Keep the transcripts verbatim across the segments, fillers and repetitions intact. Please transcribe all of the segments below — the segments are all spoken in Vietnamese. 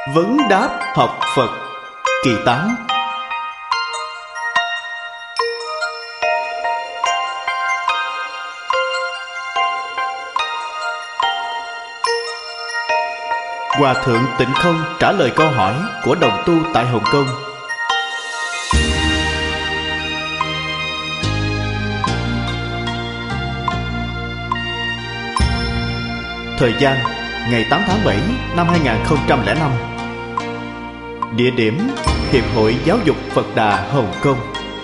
Vấn đáp học Phật kỳ tám. Hòa thượng Tịnh Không trả lời câu hỏi của đồng tu tại Hồng Kông. Thời gian ngày tám tháng bảy năm hai nghìn không trăm lẻ năm. Địa điểm Hiệp hội Giáo dục Phật Đà Hồng Kông.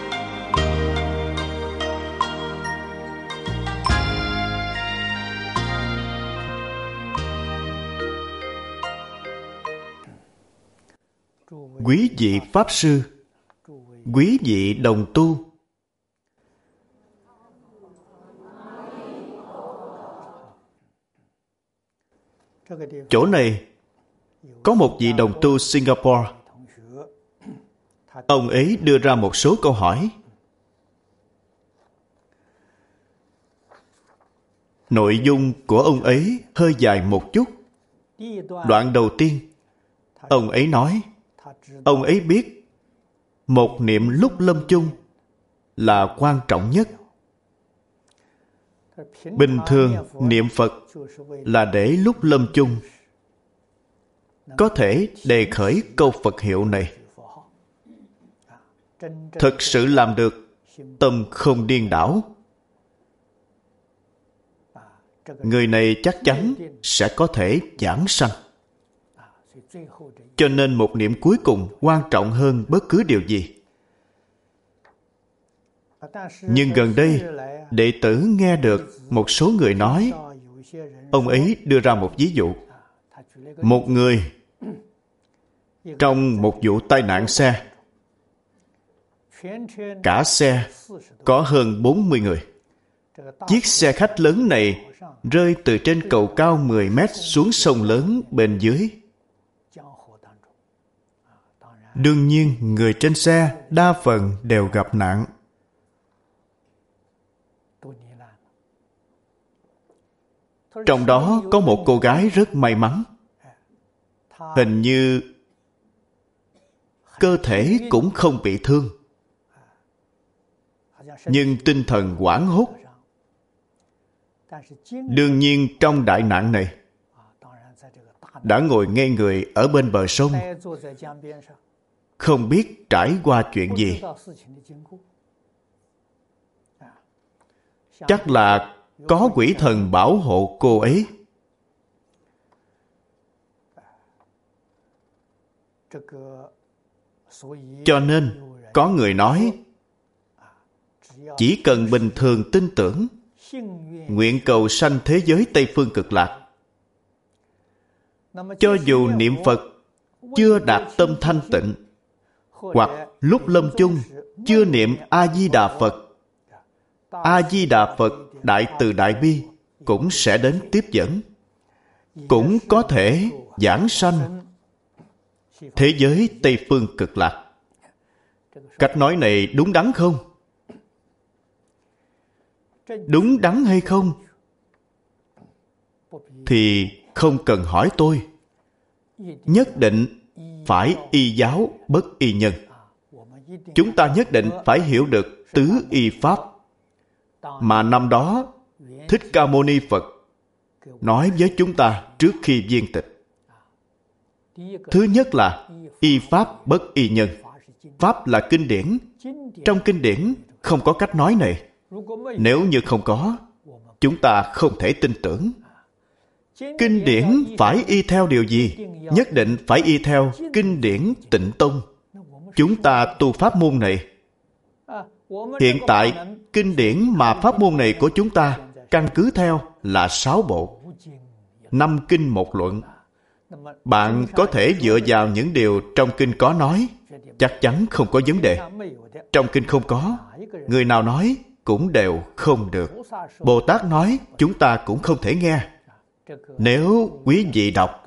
Quý vị Pháp Sư, quý vị đồng tu, chỗ này có một vị đồng tu Singapore. Ông ấy đưa ra một số câu hỏi. Nội dung của ông ấy hơi dài một chút. Đoạn đầu tiên, ông ấy nói, ông ấy biết một niệm lúc lâm chung là quan trọng nhất. Bình thường niệm Phật là để lúc lâm chung có thể đề khởi câu Phật hiệu này. Thực sự làm được, tâm không điên đảo, người này chắc chắn sẽ có thể giảng sanh. Cho nên một niệm cuối cùng quan trọng hơn bất cứ điều gì. Nhưng gần đây, đệ tử nghe được một số người nói, ông ấy đưa ra một ví dụ. Một người trong một vụ tai nạn xe, cả xe có hơn bốn mươi người. Chiếc xe khách lớn này rơi từ trên cầu cao mười mét xuống sông lớn bên dưới. Đương nhiên, người trên xe đa phần đều gặp nạn. Trong đó có một cô gái rất may mắn. Hình như cơ thể cũng không bị thương, nhưng tinh thần hoảng hốt. Đương nhiên trong đại nạn này, đã ngồi ngây người ở bên bờ sông, không biết trải qua chuyện gì. Chắc là có quỷ thần bảo hộ cô ấy. Cho nên có người nói, chỉ cần bình thường tin tưởng, nguyện cầu sanh thế giới Tây Phương Cực Lạc, cho dù niệm Phật chưa đạt tâm thanh tịnh, hoặc lúc lâm chung chưa niệm A-di-đà Phật, A-di-đà Phật Đại Từ Đại Bi cũng sẽ đến tiếp dẫn, cũng có thể giảng sanh thế giới Tây Phương Cực Lạc. Cách nói này đúng đắn không? Đúng đắn hay không thì không cần hỏi tôi. Nhất định phải y giáo bất y nhân. Chúng ta nhất định phải hiểu được tứ y pháp mà năm đó Thích Ca Mâu Ni Phật nói với chúng ta trước khi viên tịch. Thứ nhất là y pháp bất y nhân. Pháp là kinh điển. Trong kinh điển không có cách nói này. Nếu như không có, chúng ta không thể tin tưởng. Kinh điển phải y theo điều gì? Nhất định phải y theo kinh điển Tịnh Tông. Chúng ta tu pháp môn này, hiện tại kinh điển mà pháp môn này của chúng ta căn cứ theo là sáu bộ, năm kinh một luận. Bạn có thể dựa vào những điều trong kinh có nói, chắc chắn không có vấn đề. Trong kinh không có, người nào nói cũng đều không được. Bồ Tát nói, chúng ta cũng không thể nghe. Nếu quý vị đọc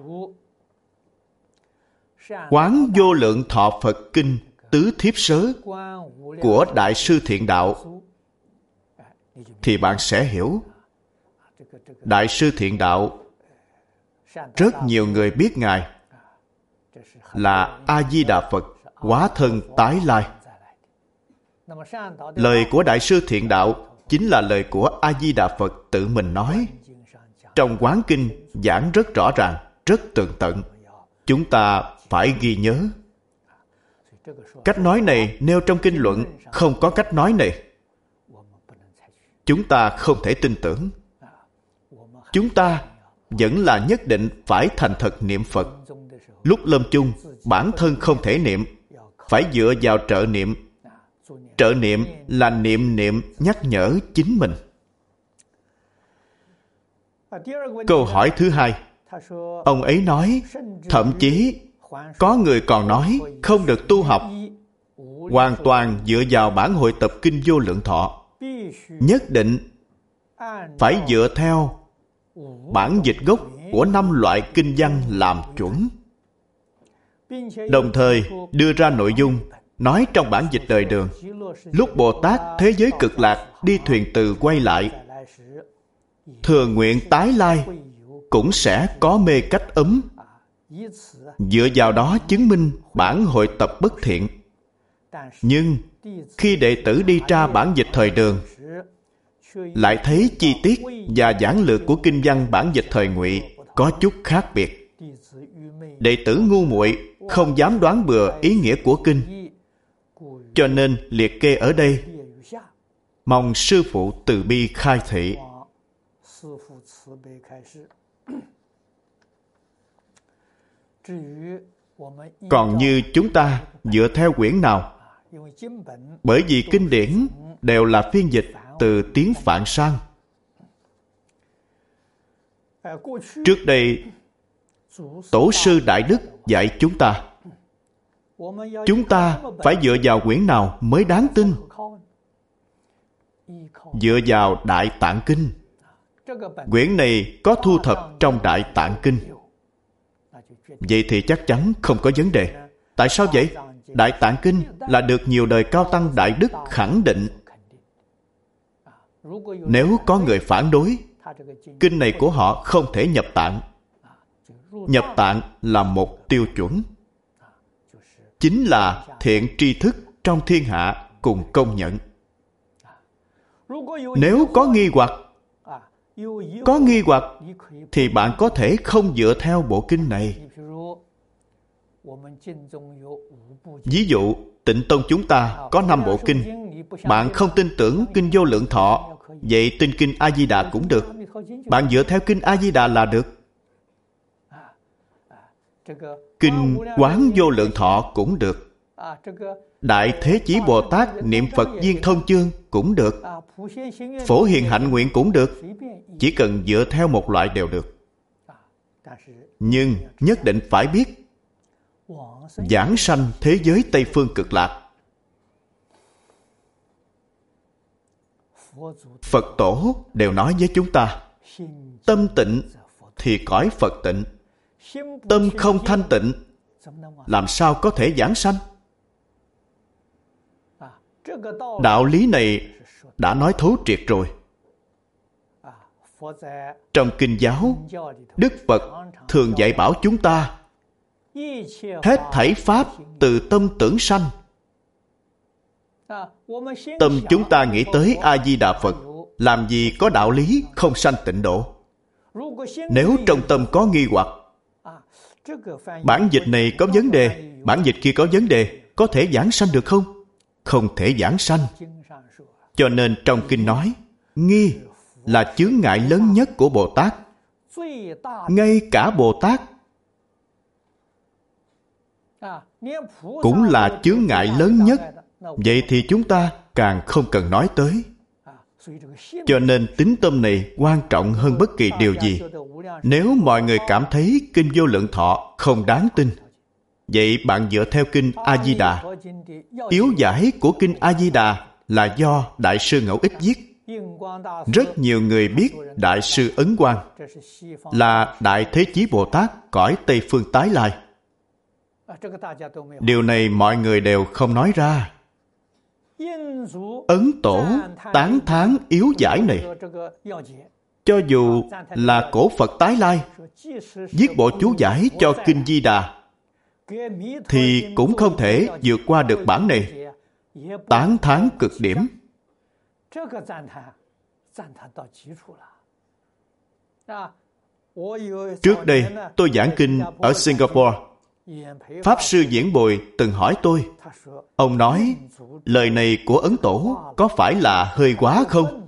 Quán Vô Lượng Thọ Phật Kinh Tứ Thiếp Sớ của Đại sư Thiện Đạo, thì bạn sẽ hiểu. Đại sư Thiện Đạo, rất nhiều người biết Ngài. là A-di-đà Phật hóa thân tái lai. Lời của Đại sư Thiện Đạo chính là lời của A-di-đà Phật tự mình nói. Trong Quán Kinh giảng rất rõ ràng, rất tường tận. Chúng ta phải ghi nhớ. Cách nói này nêu trong kinh luận, không có cách nói này, chúng ta không thể tin tưởng. Chúng ta vẫn là nhất định phải thành thật niệm Phật. Lúc lâm chung, bản thân không thể niệm, phải dựa vào trợ niệm. Trợ niệm là niệm niệm nhắc nhở chính mình. Câu hỏi thứ hai, ông ấy nói, thậm chí có người còn nói không được tu học, hoàn toàn dựa vào bản hội tập Kinh Vô Lượng Thọ. Nhất định phải dựa theo bản dịch gốc của năm loại kinh văn làm chuẩn. Đồng thời đưa ra nội dung nói trong bản dịch đời Đường, lúc Bồ Tát thế giới cực lạc đi thuyền từ quay lại, thừa nguyện tái lai cũng sẽ có mê cách ấm. Dựa vào đó chứng minh bản hội tập bất thiện. Nhưng khi đệ tử đi tra bản dịch thời Đường, lại thấy chi tiết và giảng lược của kinh văn bản dịch thời Ngụy có chút khác biệt. Đệ tử ngu muội không dám đoán bừa ý nghĩa của kinh, cho nên liệt kê ở đây. Mong sư phụ từ bi khai thị. Còn như chúng ta dựa theo quyển nào? Bởi vì kinh điển đều là phiên dịch từ tiếng Phạn sang. Trước đây, Tổ sư Đại Đức dạy chúng ta, chúng ta phải dựa vào quyển nào mới đáng tin? Dựa vào Đại Tạng Kinh. Quyển này có thu thập trong Đại Tạng Kinh. Vậy thì chắc chắn không có vấn đề. Tại sao vậy? Đại Tạng Kinh là được nhiều đời cao tăng đại đức khẳng định. Nếu có người phản đối, kinh này của họ không thể nhập tạng. Nhập tạng là một tiêu chuẩn, chính là thiện tri thức trong thiên hạ cùng công nhận. Nếu có nghi hoặc, có nghi hoặc thì bạn có thể không dựa theo bộ kinh này. Ví dụ, Tịnh Tông chúng ta có năm bộ kinh. Bạn không tin tưởng Kinh Vô Lượng Thọ, vậy tin Kinh A-di-đà cũng được. Bạn dựa theo Kinh A-di-đà là được. Kinh Quán Vô Lượng Thọ cũng được. Đại Thế Chí Bồ Tát niệm Phật Viên Thông Chương cũng được. Phổ Hiền Hạnh Nguyện cũng được. Chỉ cần dựa theo một loại đều được. Nhưng nhất định phải biết giảng sanh thế giới Tây Phương Cực Lạc. Phật Tổ đều nói với chúng ta, tâm tịnh thì cõi Phật tịnh. Tâm không thanh tịnh, làm sao có thể giảng sanh? Đạo lý này đã nói thấu triệt rồi. Trong Kinh giáo, Đức Phật thường dạy bảo chúng ta, hết thảy pháp từ tâm tưởng sanh. Tâm chúng ta nghĩ tới A-di-đà Phật, làm gì có đạo lý không sanh tịnh độ. Nếu trong tâm có nghi hoặc, bản dịch này có vấn đề, bản dịch kia có vấn đề, có thể giảng sanh được không? Không thể giảng sanh. Cho nên trong kinh nói, nghi là chướng ngại lớn nhất của Bồ Tát. Ngay cả Bồ Tát cũng là chướng ngại lớn nhất. Vậy thì chúng ta càng không cần nói tới. Cho nên tín tâm này quan trọng hơn bất kỳ điều gì. Nếu mọi người cảm thấy Kinh Vô Lượng Thọ không đáng tin, vậy bạn dựa theo Kinh A-di-đà. Yếu giải của Kinh A-di-đà là do Đại sư Ngẫu Ích viết. Rất nhiều người biết Đại sư Ấn Quang là Đại Thế Chí Bồ Tát cõi Tây Phương tái lai. Điều này mọi người đều không nói ra. Ấn Tổ tán thán yếu giải này. Cho dù là cổ Phật tái lai, viết bộ chú giải cho Kinh Di Đà, thì cũng không thể vượt qua được bản này. Tán thán cực điểm. Trước đây, tôi giảng kinh ở Singapore. Pháp Sư Diễn Bồi từng hỏi tôi, ông nói, lời này của Ấn Tổ có phải là hơi quá không?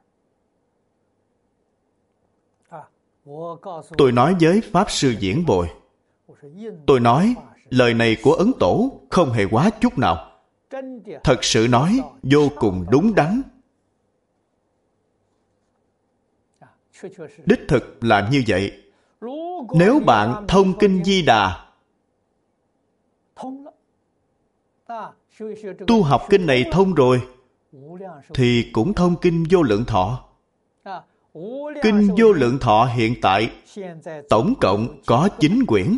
Tôi nói với Pháp Sư Diễn Bồi, tôi nói, lời này của Ấn Tổ không hề quá chút nào. Thật sự nói, vô cùng đúng đắn. Đích thực là như vậy. Nếu bạn thông kinh Di Đà, tu học kinh này thông rồi, thì cũng thông kinh Vô Lượng Thọ. Kinh Vô Lượng Thọ hiện tại tổng cộng có chín quyển,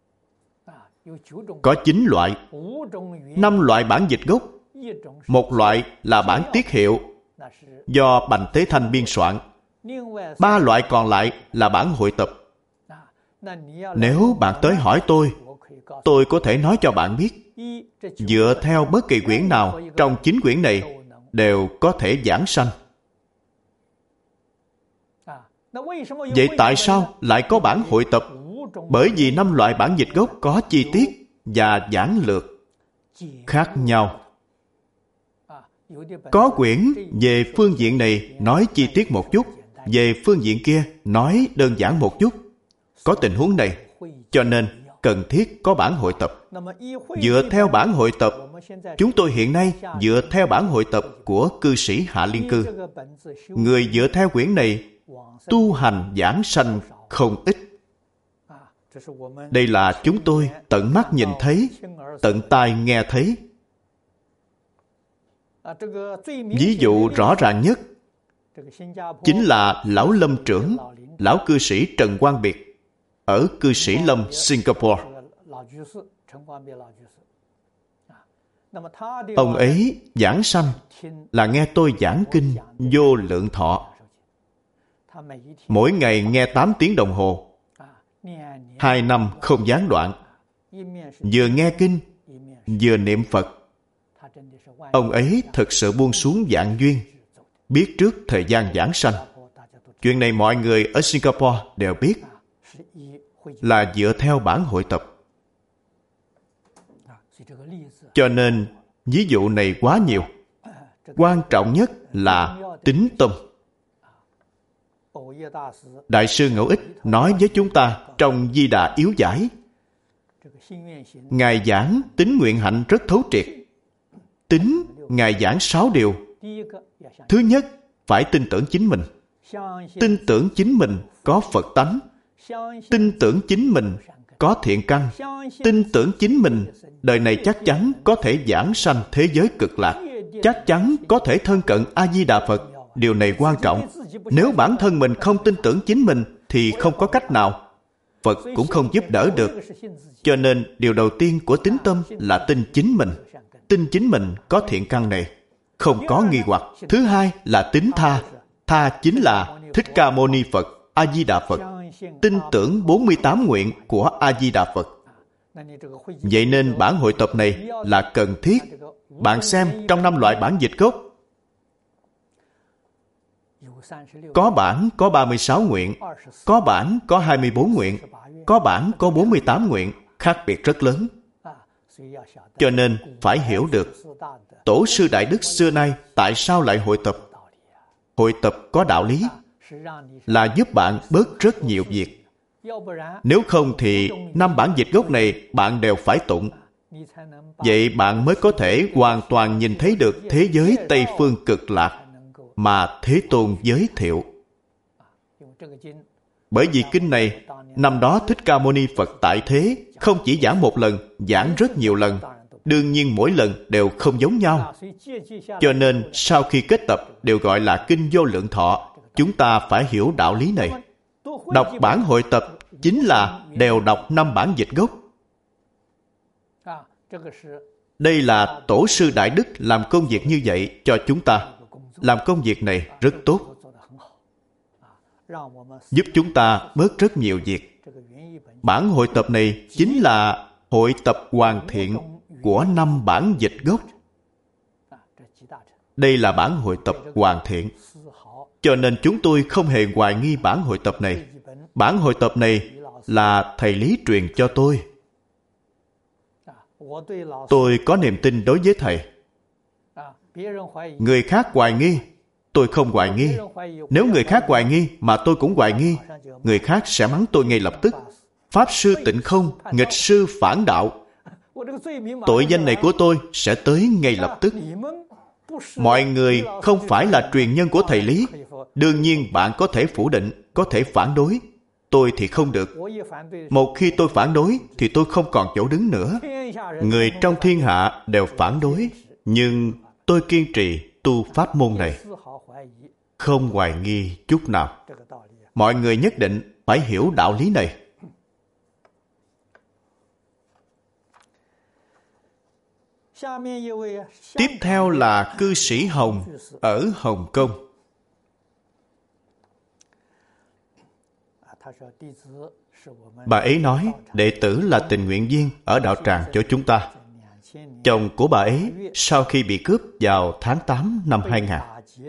có chín loại. Năm loại bản dịch gốc, một loại là bản tiết hiệu do Bành Tế Thanh biên soạn, ba loại còn lại là bản hội tập. Nếu bạn tới hỏi tôi, tôi có thể nói cho bạn biết, dựa theo bất kỳ quyển nào trong chín quyển này đều có thể giảng sanh. Vậy tại sao lại có bản hội tập? Bởi vì năm loại bản dịch gốc có chi tiết và giảng lược khác nhau. Có quyển về phương diện này nói chi tiết một chút, về phương diện kia nói đơn giản một chút. Có tình huống này, cho nên cần thiết có bản hội tập. Dựa theo bản hội tập, chúng tôi hiện nay dựa theo bản hội tập của cư sĩ Hạ Liên Cư. Người dựa theo quyển này tu hành giảng sanh không ít. Đây là chúng tôi tận mắt nhìn thấy, tận tai nghe thấy. Ví dụ rõ ràng nhất chính là Lão Lâm trưởng, Lão cư sĩ Trần Quang Biệt ở cư sĩ Lâm, Singapore. Ông ấy giảng sanh là nghe tôi giảng kinh Vô Lượng Thọ. Mỗi ngày nghe tám tiếng đồng hồ, hai năm không gián đoạn, vừa nghe kinh vừa niệm Phật. Ông ấy thực sự buông xuống vạn duyên, biết trước thời gian giảng sanh. Chuyện này mọi người ở Singapore đều biết, là dựa theo bản hội tập. Cho nên ví dụ này quá nhiều. Quan trọng nhất là tín tâm. Đại sư Ngẫu Ích nói với chúng ta trong Di Đà Yếu Giải, Ngài giảng tín nguyện hạnh rất thấu triệt. Tín, Ngài giảng sáu điều. Thứ nhất, phải tin tưởng chính mình. Tin tưởng chính mình có Phật tánh. Tin tưởng chính mình có thiện căn. Tin tưởng chính mình đời này chắc chắn có thể giảng sanh thế giới cực lạc, chắc chắn có thể thân cận A-di-đà Phật. Điều này quan trọng. Nếu bản thân mình không tin tưởng chính mình thì không có cách nào. Phật cũng không giúp đỡ được. Cho nên điều đầu tiên của tín tâm là tin chính mình. Tin chính mình có thiện căn này, không có nghi hoặc. Thứ hai là tín tha. Tha chính là Thích Ca Mâu Ni Phật, A-di-đà Phật. Tin tưởng bốn mươi tám nguyện của A-di-đà Phật. Vậy nên bản hội tập này là cần thiết. Bạn xem trong năm loại bản dịch gốc, có bản có ba mươi sáu nguyện, có bản có hai mươi bốn nguyện, có bản có bốn mươi tám nguyện, khác biệt rất lớn. Cho nên phải hiểu được Tổ sư Đại Đức xưa nay tại sao lại hội tập. Hội tập có đạo lý, là giúp bạn bớt rất nhiều việc. Nếu không thì năm bản dịch gốc này bạn đều phải tụng. Vậy bạn mới có thể hoàn toàn nhìn thấy được thế giới Tây Phương cực lạc mà Thế Tôn giới thiệu. Bởi vì kinh này, năm đó Thích Ca Mâu Ni Phật tại thế không chỉ giảng một lần, giảng rất nhiều lần. Đương nhiên mỗi lần đều không giống nhau. Cho nên sau khi kết tập đều gọi là kinh Vô Lượng Thọ. Chúng ta phải hiểu đạo lý này. Đọc bản hội tập chính là đều đọc năm bản dịch gốc. Đây là Tổ sư Đại Đức làm công việc như vậy cho chúng ta. Làm công việc này rất tốt, giúp chúng ta bớt rất nhiều việc. Bản hội tập này chính là hội tập hoàn thiện của năm bản dịch gốc. Đây là bản hội tập hoàn thiện. Cho nên chúng tôi không hề hoài nghi bản hội tập này. Bản hội tập này là thầy Lý truyền cho tôi. Tôi có niềm tin đối với thầy. Người khác hoài nghi, tôi không hoài nghi. Nếu người khác hoài nghi mà tôi cũng hoài nghi, người khác sẽ mắng tôi ngay lập tức. Pháp sư tịnh không, nghịch sư phản đạo. Tội danh này của tôi sẽ tới ngay lập tức. Mọi người không phải là truyền nhân của thầy Lý. Đương nhiên bạn có thể phủ định, có thể phản đối. Tôi thì không được. Một khi tôi phản đối thì tôi không còn chỗ đứng nữa. Người trong thiên hạ đều phản đối, nhưng tôi kiên trì tu pháp môn này, không hoài nghi chút nào. Mọi người nhất định phải hiểu đạo lý này. Tiếp theo là cư sĩ Hồng ở Hồng Kông. Bà ấy nói đệ tử là tình nguyện viên ở đạo tràng cho chúng ta. Chồng của bà ấy sau khi bị cướp vào tháng tám năm hai nghìn,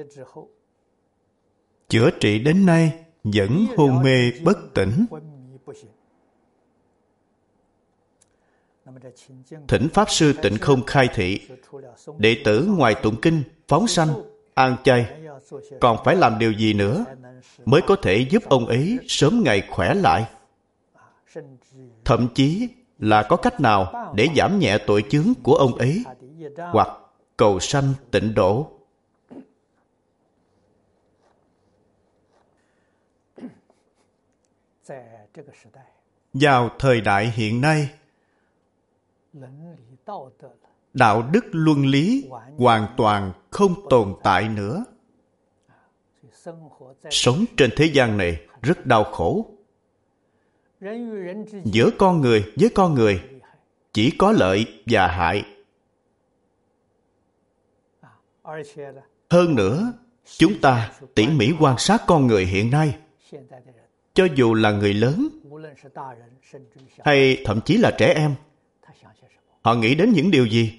chữa trị đến nay vẫn hôn mê bất tỉnh. Thỉnh Pháp Sư Tịnh Không khai thị, đệ tử ngoài tụng kinh, phóng sanh, ăn chay, còn phải làm điều gì nữa mới có thể giúp ông ấy sớm ngày khỏe lại? Thậm chí là có cách nào để giảm nhẹ tội chướng của ông ấy, hoặc cầu sanh tịnh độ? Vào thời đại hiện nay, đạo đức luân lý hoàn toàn không tồn tại nữa. Sống trên thế gian này rất đau khổ. Giữa con người với con người chỉ có lợi và hại. Hơn nữa, chúng ta tỉ mỉ quan sát con người hiện nay, cho dù là người lớn hay thậm chí là trẻ em, họ nghĩ đến những điều gì?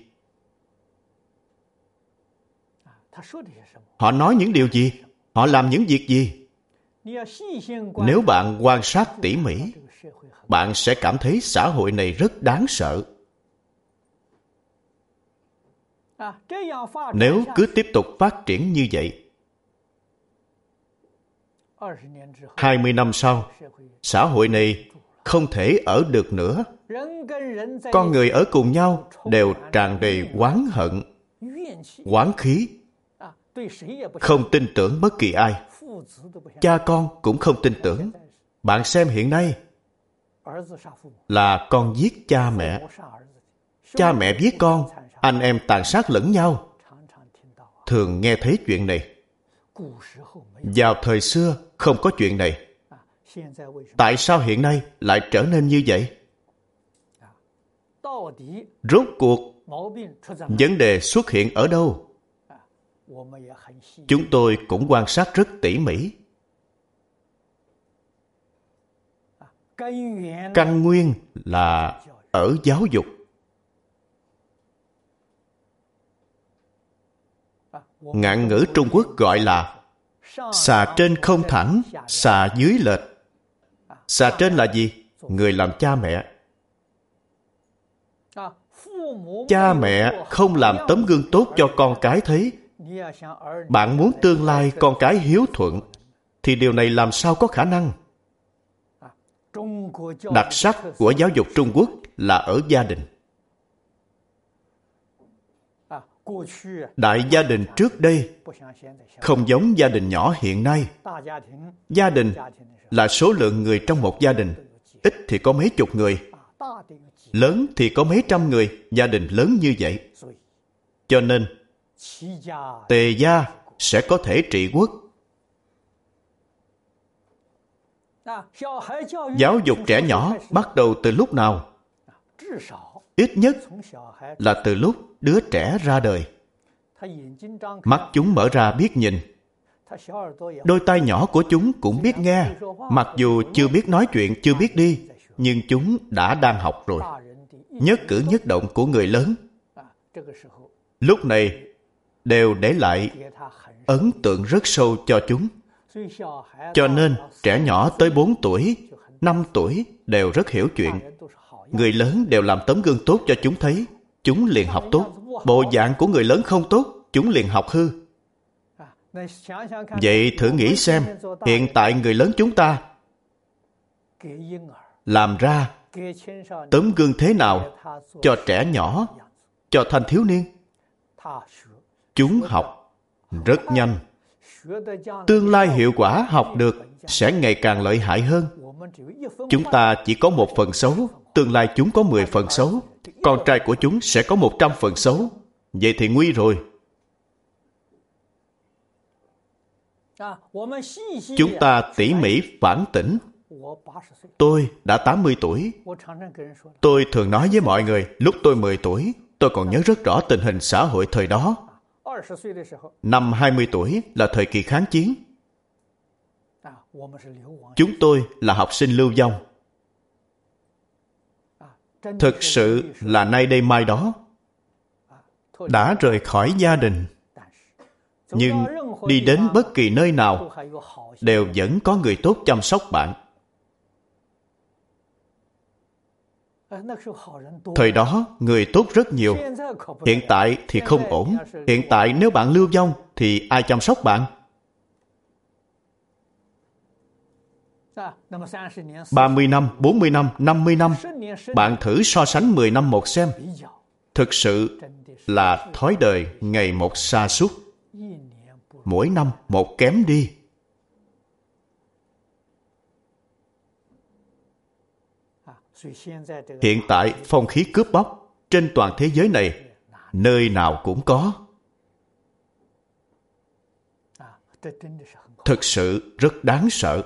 Họ nói những điều gì? Họ làm những việc gì? Nếu bạn quan sát tỉ mỉ, bạn sẽ cảm thấy xã hội này rất đáng sợ. Nếu cứ tiếp tục phát triển như vậy, hai mươi năm sau, xã hội này không thể ở được nữa. Con người ở cùng nhau đều tràn đầy oán hận, oán khí, không tin tưởng bất kỳ ai. Cha con cũng không tin tưởng. Bạn xem hiện nay là con giết cha mẹ, cha mẹ giết con, anh em tàn sát lẫn nhau. Thường nghe thấy chuyện này. Vào thời xưa không có chuyện này. Tại sao hiện nay lại trở nên như vậy? Rốt cuộc vấn đề xuất hiện ở đâu? Chúng tôi cũng quan sát rất tỉ mỉ. Căn nguyên là ở giáo dục. Ngạn ngữ Trung Quốc gọi là xà trên không thẳng, xà dưới lệch. Xà trên là gì? Người làm cha mẹ. Cha mẹ không làm tấm gương tốt cho con cái thấy. Bạn muốn tương lai con cái hiếu thuận, thì điều này làm sao có khả năng? Đặc sắc của giáo dục Trung Quốc là ở gia đình. Đại gia đình trước đây không giống gia đình nhỏ hiện nay. Gia đình là số lượng người trong một gia đình. Ít thì có mấy chục người, lớn thì có mấy trăm người. Gia đình lớn như vậy, cho nên Tề gia sẽ có thể trị quốc. Giáo dục trẻ nhỏ bắt đầu từ lúc nào? Ít nhất là từ lúc đứa trẻ ra đời. Mắt chúng mở ra biết nhìn. Đôi tai nhỏ của chúng cũng biết nghe. Mặc dù chưa biết nói chuyện, chưa biết đi, nhưng chúng đã đang học rồi. Nhất cử nhất động của người lớn lúc này đều để lại ấn tượng rất sâu cho chúng. Cho nên trẻ nhỏ tới bốn tuổi, năm tuổi đều rất hiểu chuyện. Người lớn đều làm tấm gương tốt cho chúng thấy, chúng liền học tốt. Bộ dạng của người lớn không tốt, chúng liền học hư. Vậy thử nghĩ xem, hiện tại người lớn chúng ta làm ra tấm gương thế nào cho trẻ nhỏ, cho thanh thiếu niên? Chúng học rất nhanh. Tương lai hiệu quả học được sẽ ngày càng lợi hại hơn. Chúng ta chỉ có một phần xấu, tương lai chúng có mười phần xấu. Con trai của chúng sẽ có một trăm phần xấu. Vậy thì nguy rồi. Chúng ta tỉ mỉ phản tỉnh. Tôi đã tám mươi tuổi. Tôi thường nói với mọi người, lúc tôi mười tuổi, tôi còn nhớ rất rõ tình hình xã hội thời đó. Năm hai mươi tuổi là thời kỳ kháng chiến. Chúng tôi là học sinh lưu vong. Thực sự là nay đây mai đó. Đã rời khỏi gia đình. Nhưng đi đến bất kỳ nơi nào đều vẫn có người tốt chăm sóc bạn. Thời đó người tốt rất nhiều. Hiện tại thì không ổn. Hiện tại nếu bạn lưu vong thì ai chăm sóc bạn? ba mươi năm, bốn mươi năm, năm mươi năm. Bạn thử so sánh mười năm một xem. Thực sự là thói đời ngày một sa sút. Mỗi năm một kém đi. Hiện tại phong khí cướp bóc trên toàn thế giới này nơi nào cũng có. Thực sự rất đáng sợ.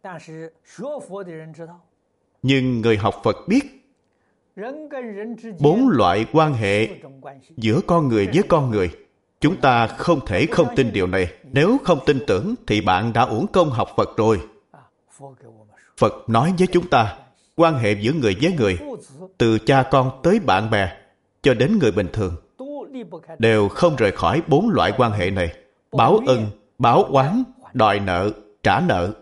Nhưng người học Phật biết bốn loại quan hệ giữa con người với con người. Chúng ta không thể không tin điều này. Nếu không tin tưởng thì bạn đã uổng công học Phật rồi. Phật nói với chúng ta, quan hệ giữa người với người, từ cha con tới bạn bè, cho đến người bình thường, đều không rời khỏi bốn loại quan hệ này. Báo ân, báo oán, đòi nợ, trả nợ.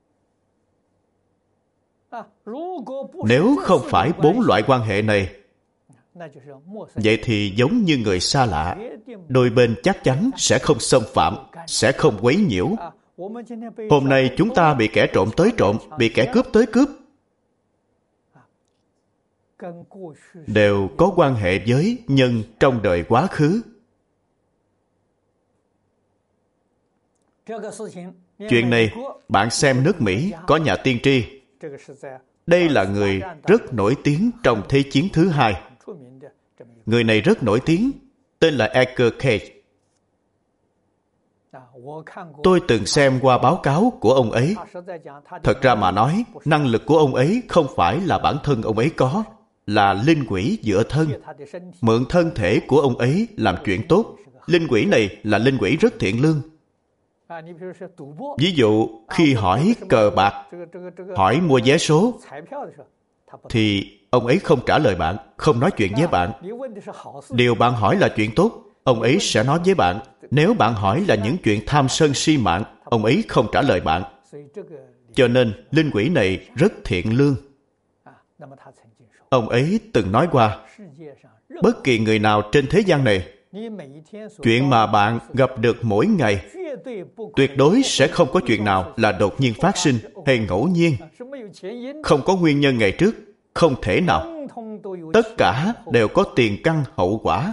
Nếu không phải bốn loại quan hệ này, vậy thì giống như người xa lạ, đôi bên chắc chắn sẽ không xâm phạm, sẽ không quấy nhiễu. Hôm nay chúng ta bị kẻ trộm tới trộm, bị kẻ cướp tới cướp, đều có quan hệ với nhân trong đời quá khứ. Chuyện này, bạn xem nước Mỹ có nhà tiên tri. Đây là người rất nổi tiếng trong Thế chiến thứ hai. Người này rất nổi tiếng, tên là Edgar Cayce. Tôi từng xem qua báo cáo của ông ấy. Thật ra mà nói, năng lực của ông ấy không phải là bản thân ông ấy có, là linh quỷ dựa thân. Mượn thân thể của ông ấy làm chuyện tốt. Linh quỷ này là linh quỷ rất thiện lương. Ví dụ, khi hỏi cờ bạc, hỏi mua vé số, thì ông ấy không trả lời bạn, không nói chuyện với bạn. Điều bạn hỏi là chuyện tốt, ông ấy sẽ nói với bạn. Nếu bạn hỏi là những chuyện tham sân si mạng, ông ấy không trả lời bạn. Cho nên, linh quỷ này rất thiện lương. Ông ấy từng nói qua, bất kỳ người nào trên thế gian này, chuyện mà bạn gặp được mỗi ngày, tuyệt đối sẽ không có chuyện nào là đột nhiên phát sinh hay ngẫu nhiên. Không có nguyên nhân ngày trước, không thể nào. Tất cả đều có tiền căn hậu quả.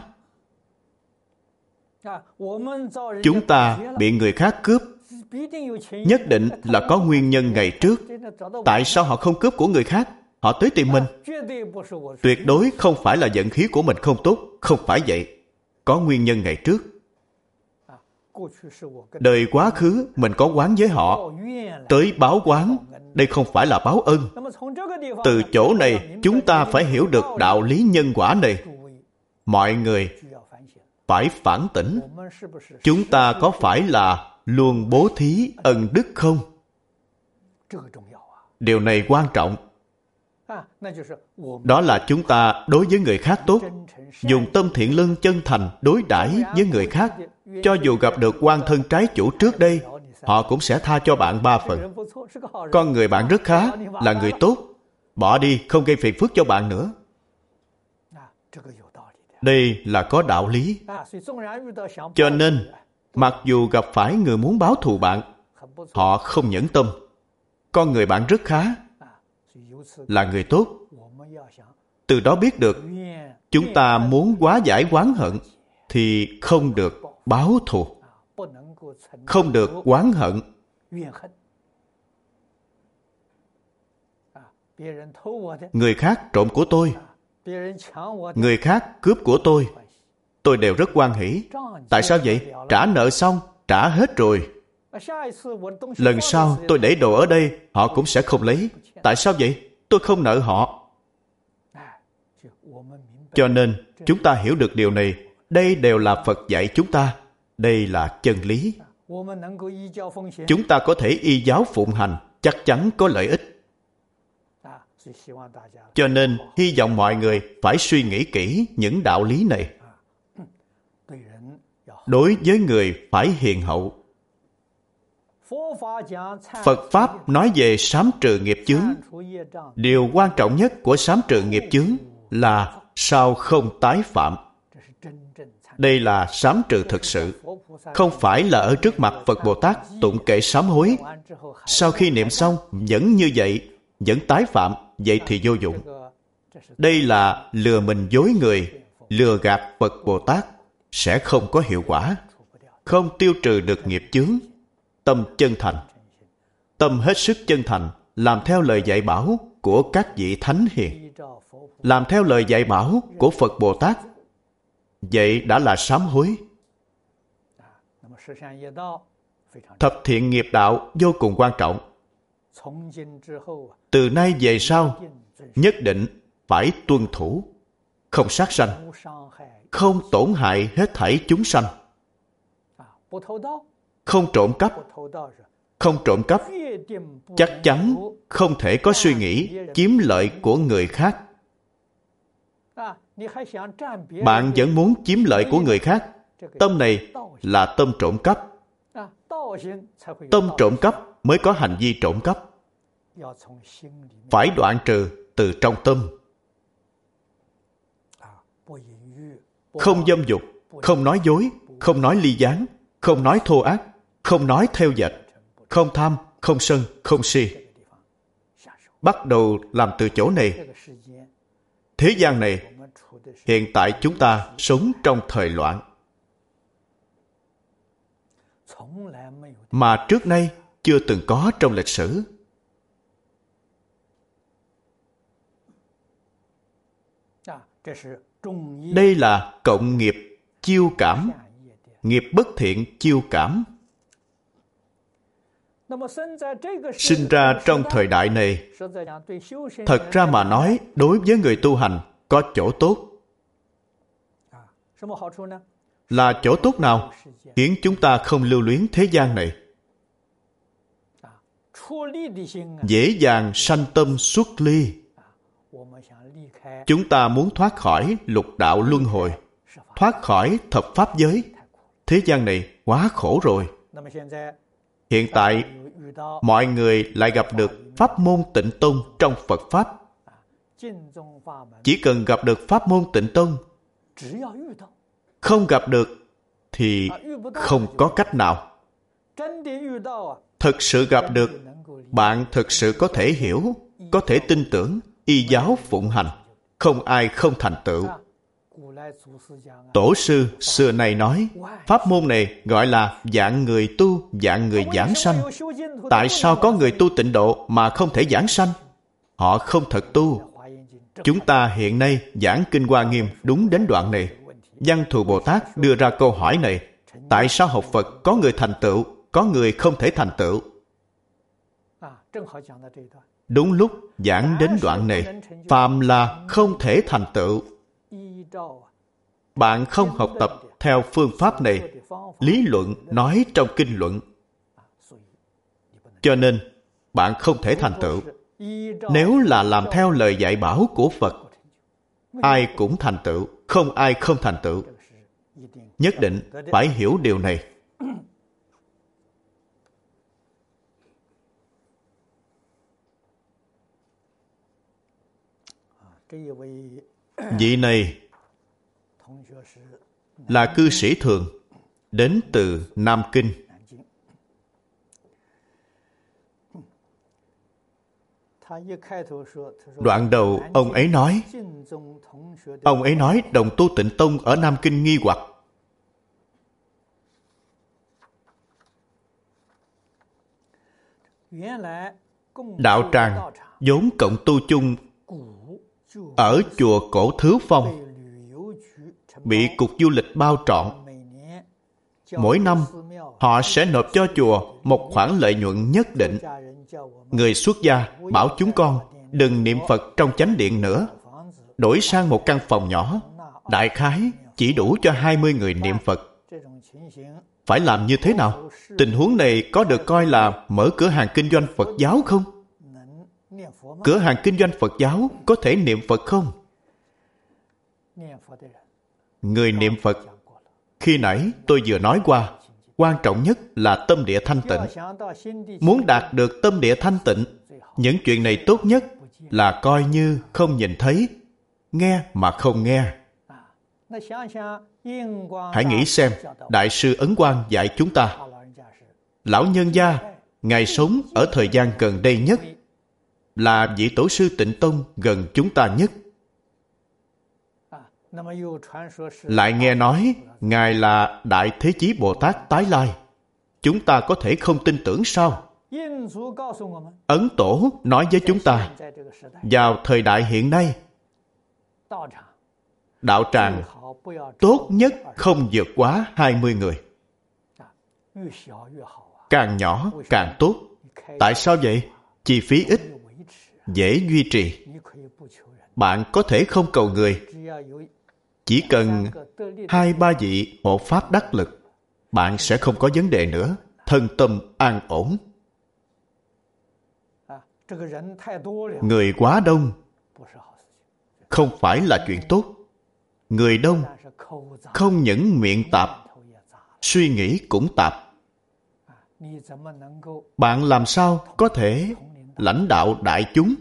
Chúng ta bị người khác cướp, nhất định là có nguyên nhân ngày trước. Tại sao họ không cướp của người khác? Họ tới tìm mình. Tuyệt đối không phải là vận khí của mình không tốt, không phải vậy. Có nguyên nhân ngày trước. Đời quá khứ mình có oán với họ, tới báo oán. Đây không phải là báo ân. Từ chỗ này chúng ta phải hiểu được đạo lý nhân quả này. Mọi người phải phản tỉnh. Chúng ta có phải là luôn bố thí ân đức không? Điều này quan trọng. Đó là chúng ta đối với người khác tốt, dùng tâm thiện lương chân thành đối đãi với người khác. Cho dù gặp được oan thân trái chủ trước đây, họ cũng sẽ tha cho bạn ba phần. Con người bạn rất khá, là người tốt, bỏ đi, không gây phiền phức cho bạn nữa. Đây là có đạo lý. Cho nên, mặc dù gặp phải người muốn báo thù bạn, họ không nhẫn tâm. Con người bạn rất khá, là người tốt. Từ đó biết được, chúng ta muốn hóa giải oán hận, thì không được báo thù, không được oán hận. Người khác trộm của tôi, người khác cướp của tôi, tôi đều rất hoan hỉ. Tại sao vậy? Trả nợ xong, trả hết rồi. Lần sau tôi để đồ ở đây, họ cũng sẽ không lấy. Tại sao vậy? Tôi không nợ họ. Cho nên, chúng ta hiểu được điều này. Đây đều là Phật dạy chúng ta. Đây là chân lý. Chúng ta có thể y giáo phụng hành, chắc chắn có lợi ích. Cho nên, hy vọng mọi người phải suy nghĩ kỹ những đạo lý này. Đối với người phải hiền hậu. Phật Pháp nói về sám trừ nghiệp chướng. Điều quan trọng nhất của sám trừ nghiệp chướng là sao không tái phạm. Đây là sám trừ thực sự. Không phải là ở trước mặt Phật Bồ Tát tụng kệ sám hối. Sau khi niệm xong, vẫn như vậy, vẫn tái phạm, vậy thì vô dụng. Đây là lừa mình dối người, lừa gạt Phật Bồ Tát, sẽ không có hiệu quả, không tiêu trừ được nghiệp chướng. Tâm chân thành, tâm hết sức chân thành, làm theo lời dạy bảo của các vị thánh hiền, làm theo lời dạy bảo của Phật Bồ Tát, vậy đã là sám hối. Thập thiện nghiệp đạo vô cùng quan trọng. Từ nay về sau, nhất định phải tuân thủ, không sát sanh, không tổn hại hết thảy chúng sanh, không trộm cắp. Không trộm cắp, chắc chắn không thể có suy nghĩ chiếm lợi của người khác. Bạn vẫn muốn chiếm lợi của người khác, tâm này là tâm trộm cắp. Tâm trộm cắp mới có hành vi trộm cắp. Phải đoạn trừ từ trong tâm. Không dâm dục, không nói dối, không nói ly gián, không nói thô ác, không nói theo dệt, không tham, không sân, không si. Bắt đầu làm từ chỗ này. Thế gian này, hiện tại chúng ta sống trong thời loạn. Mà trước nay chưa từng có trong lịch sử. Đây là cộng nghiệp chiêu cảm, nghiệp bất thiện chiêu cảm. Sinh ra trong thời đại này, thật ra mà nói, đối với người tu hành có chỗ tốt. Là chỗ tốt nào? Khiến chúng ta không lưu luyến thế gian này. Dễ dàng sanh tâm xuất ly. Chúng ta muốn thoát khỏi lục đạo luân hồi, thoát khỏi thập pháp giới. Thế gian này quá khổ rồi. Hiện tại, mọi người lại gặp được pháp môn Tịnh Tông trong Phật Pháp. Chỉ cần gặp được pháp môn Tịnh Tông, không gặp được thì không có cách nào. Thực sự gặp được, bạn thực sự có thể hiểu, có thể tin tưởng, y giáo phụng hành, không ai không thành tựu. Tổ sư xưa nay nói, pháp môn này gọi là dạng người tu, dạng người giảng sanh. Tại sao có người tu tịnh độ mà không thể giảng sanh? Họ không thật tu. Chúng ta hiện nay giảng Kinh Hoa Nghiêm đúng đến đoạn này. Văn Thù Bồ Tát đưa ra câu hỏi này. Tại sao học Phật có người thành tựu, có người không thể thành tựu? Đúng lúc giảng đến đoạn này, phàm là không thể thành tựu. Bạn không học tập theo phương pháp này, lý luận nói trong kinh luận, cho nên bạn không thể thành tựu. Nếu là làm theo lời dạy bảo của Phật, ai cũng thành tựu, không ai không thành tựu. Nhất định phải hiểu điều này. Vị này là cư sĩ thường, đến từ Nam Kinh. Đoạn đầu ông ấy nói, ông ấy nói đồng tu Tịnh Tông ở Nam Kinh nghi hoặc. Đạo tràng vốn cộng tu chung ở chùa Cổ Thứ Phong, bị cục du lịch bao trọn. Mỗi năm họ sẽ nộp cho chùa một khoản lợi nhuận nhất định. Người xuất gia bảo chúng con đừng niệm Phật trong chánh điện nữa, đổi sang một căn phòng nhỏ, đại khái chỉ đủ cho hai mươi người niệm Phật. Phải làm như thế nào? Tình huống này có được coi là mở cửa hàng kinh doanh Phật giáo không? Cửa hàng kinh doanh Phật giáo có thể niệm Phật không? Người niệm Phật, khi nãy tôi vừa nói qua, quan trọng nhất là tâm địa thanh tịnh. Muốn đạt được tâm địa thanh tịnh, những chuyện này tốt nhất là coi như không nhìn thấy, nghe mà không nghe. Hãy nghĩ xem, Đại sư Ấn Quang dạy chúng ta. Lão nhân gia, Ngài sống ở thời gian gần đây nhất, là vị tổ sư Tịnh Tông gần chúng ta nhất. Lại nghe nói, Ngài là Đại Thế Chí Bồ Tát tái lai. Chúng ta có thể không tin tưởng sao? Ấn Tổ nói với chúng ta, vào thời đại hiện nay, đạo tràng tốt nhất không vượt quá hai mươi người. Càng nhỏ càng tốt. Tại sao vậy? Chi phí ít, dễ duy trì. Bạn có thể không cầu người, chỉ cần hai ba vị hộ pháp đắc lực, bạn sẽ không có vấn đề nữa, thân tâm an ổn. Người quá đông không phải là chuyện tốt. Người đông không những miệng tạp, suy nghĩ cũng tạp. Bạn làm sao có thể lãnh đạo đại chúng?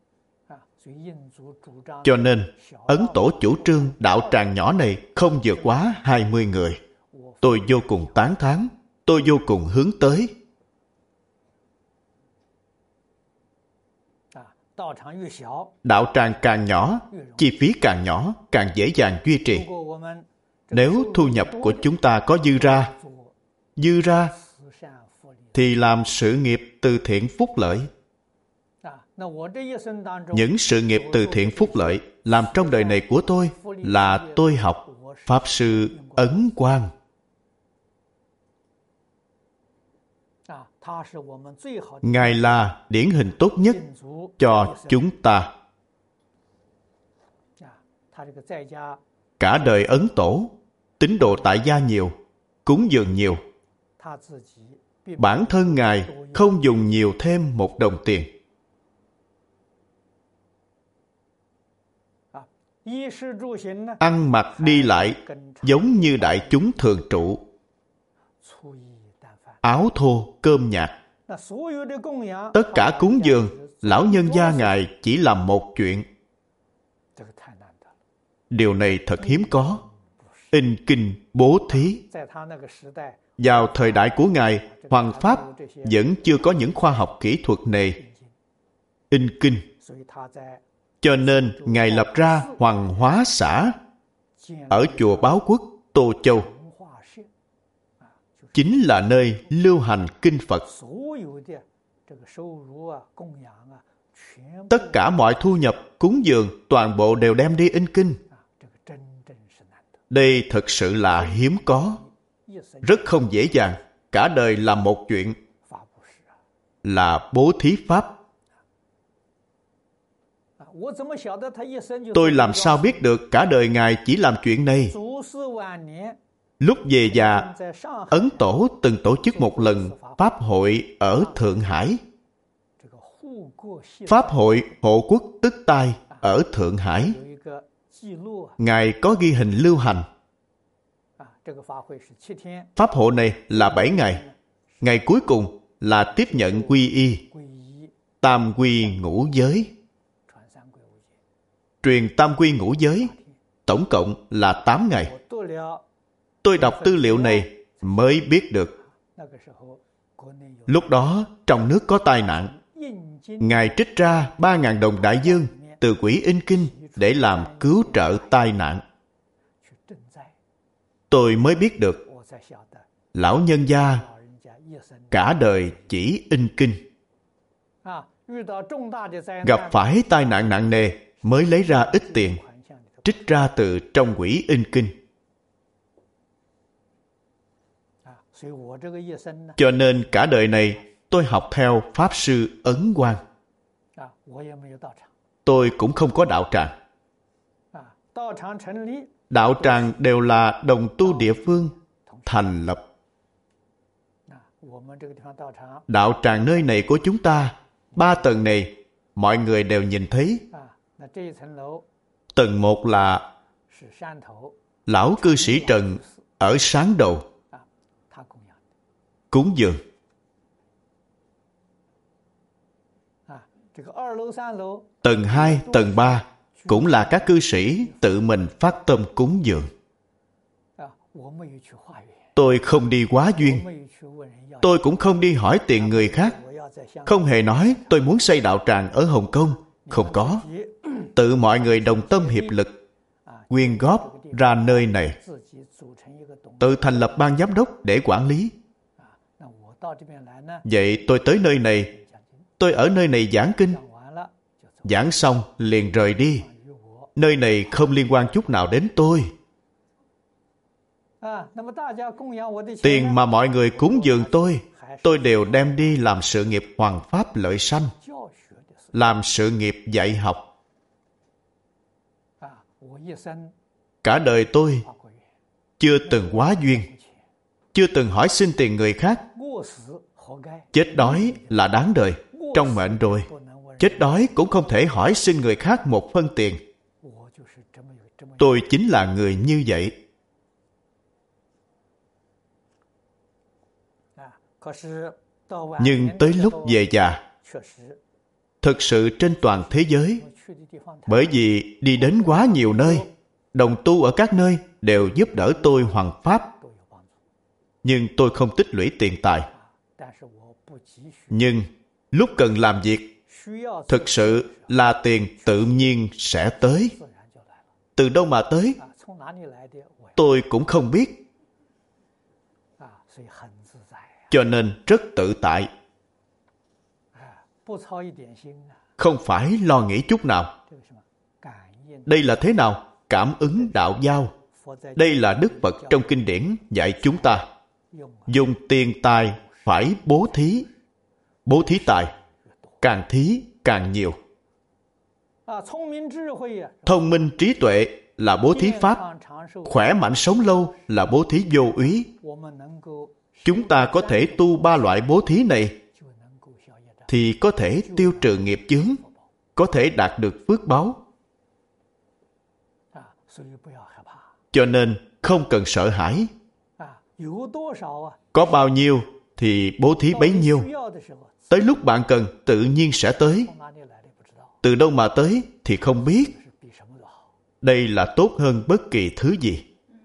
Cho nên, Ấn Tổ chủ trương đạo tràng nhỏ này không vượt quá hai mươi người. Tôi vô cùng tán thán, tôi vô cùng hướng tới. Đạo tràng càng nhỏ, chi phí càng nhỏ, càng dễ dàng duy trì. Nếu thu nhập của chúng ta có dư ra, dư ra thì làm sự nghiệp từ thiện phúc lợi. Những sự nghiệp từ thiện phúc lợi làm trong đời này của tôi là tôi học Pháp Sư Ấn Quang. Ngài là điển hình tốt nhất cho chúng ta. Cả đời Ấn Tổ, tín đồ tại gia nhiều, cúng dường nhiều. Bản thân Ngài không dùng nhiều thêm một đồng tiền. Ăn mặc đi lại giống như đại chúng thường trụ. Áo thô, cơm nhạt. Tất cả cúng dường, lão nhân gia Ngài chỉ làm một chuyện. Điều này thật hiếm có. In kinh bố thí. Vào thời đại của Ngài, Hoàng Pháp vẫn chưa có những khoa học kỹ thuật này. In kinh. Cho nên, Ngài lập ra Hoàng Hóa xã ở chùa Báo Quốc, Tô Châu. Chính là nơi lưu hành kinh Phật. Tất cả mọi thu nhập, cúng dường, toàn bộ đều đem đi in kinh. Đây thực sự là hiếm có. Rất không dễ dàng. Cả đời làm một chuyện là bố thí Pháp. Tôi làm sao biết được cả đời Ngài chỉ làm chuyện này? Lúc về già, Ấn Tổ từng tổ chức một lần Pháp hội ở Thượng Hải. Pháp hội hộ quốc tức tai ở Thượng Hải, Ngài có ghi hình lưu hành. Pháp hội này là bảy ngày. Ngày cuối cùng là tiếp nhận quy y, tam quy ngũ giới. Truyền tam quy ngũ giới, tổng cộng là tám ngày. Tôi đọc tư liệu này mới biết được. Lúc đó trong nước có tai nạn. Ngài trích ra ba ngàn đồng đại dương từ quỹ in kinh để làm cứu trợ tai nạn. Tôi mới biết được lão nhân gia cả đời chỉ in kinh. Gặp phải tai nạn nặng nề mới lấy ra ít tiền, trích ra từ trong quỹ in kinh. Cho nên cả đời này tôi học theo Pháp Sư Ấn Quang. Tôi cũng không có đạo tràng. Đạo tràng đều là đồng tu địa phương thành lập. Đạo tràng nơi này của chúng ta, ba tầng này, mọi người đều nhìn thấy. Tầng một là lão cư sĩ Trần ở Sáng Đầu, cúng dường. Tầng hai, tầng ba cũng là các cư sĩ tự mình phát tâm cúng dường. Tôi không đi quá duyên. Tôi cũng không đi hỏi tiền người khác. Không hề nói tôi muốn xây đạo tràng ở Hồng Kông. Không có. Tự mọi người đồng tâm hiệp lực, quyên góp ra nơi này. Tự thành lập ban giám đốc để quản lý. Vậy tôi tới nơi này, tôi ở nơi này giảng kinh. Giảng xong liền rời đi. Nơi này không liên quan chút nào đến tôi. Tiền mà mọi người cúng dường tôi, tôi đều đem đi làm sự nghiệp hoằng pháp lợi sanh, làm sự nghiệp dạy học. Cả đời tôi chưa từng quá duyên, chưa từng hỏi xin tiền người khác. Chết đói là đáng đời, trong mệnh rồi. Chết đói cũng không thể hỏi xin người khác một phân tiền. Tôi chính là người như vậy. Nhưng tới lúc về già, thực sự trên toàn thế giới, bởi vì đi đến quá nhiều nơi, đồng tu ở các nơi đều giúp đỡ tôi hoằng pháp. Nhưng tôi không tích lũy tiền tài. Nhưng lúc cần làm việc, thực sự là tiền tự nhiên sẽ tới. Từ đâu mà tới, tôi cũng không biết. Cho nên rất tự tại. Không phải lo nghĩ chút nào. Đây là thế nào? Cảm ứng đạo giao. Đây là Đức Phật trong kinh điển dạy chúng ta. Dùng tiền tài phải bố thí. Bố thí tài, càng thí càng nhiều. Thông minh trí tuệ là bố thí pháp. Khỏe mạnh sống lâu là bố thí vô úy. Chúng ta có thể tu ba loại bố thí này thì có thể tiêu trừ nghiệp chướng, có thể đạt được phước báo. Cho nên không cần sợ hãi. Có bao nhiêu thì bố thí bấy nhiêu. Tới lúc bạn cần tự nhiên sẽ tới. Từ đâu mà tới thì không biết. Đây là tốt hơn bất kỳ thứ gì.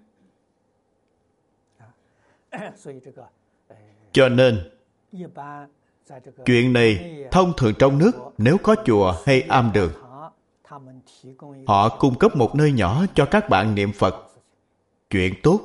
Cho nên chuyện này thông thường trong nước, nếu có chùa hay am đường, họ cung cấp một nơi nhỏ cho các bạn niệm Phật. Chuyện tốt.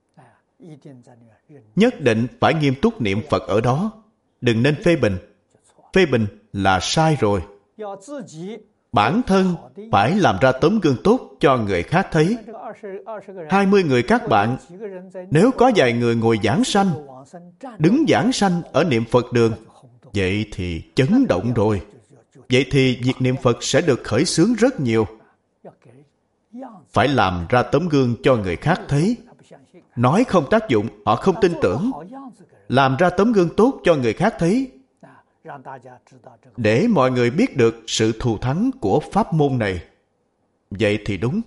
Nhất định phải nghiêm túc niệm Phật ở đó. Đừng nên phê bình. Phê bình là sai rồi. Bản thân phải làm ra tấm gương tốt cho người khác thấy. Hai mươi người các bạn, nếu có vài người ngồi giảng sanh, đứng giảng sanh ở niệm Phật đường, vậy thì chấn động rồi. Vậy thì việc niệm Phật sẽ được khởi xướng rất nhiều. Phải làm ra tấm gương cho người khác thấy. Nói không tác dụng, họ không tin tưởng. Làm ra tấm gương tốt cho người khác thấy. để mọi người biết được sự thù thắng của pháp môn này. Vậy thì đúng.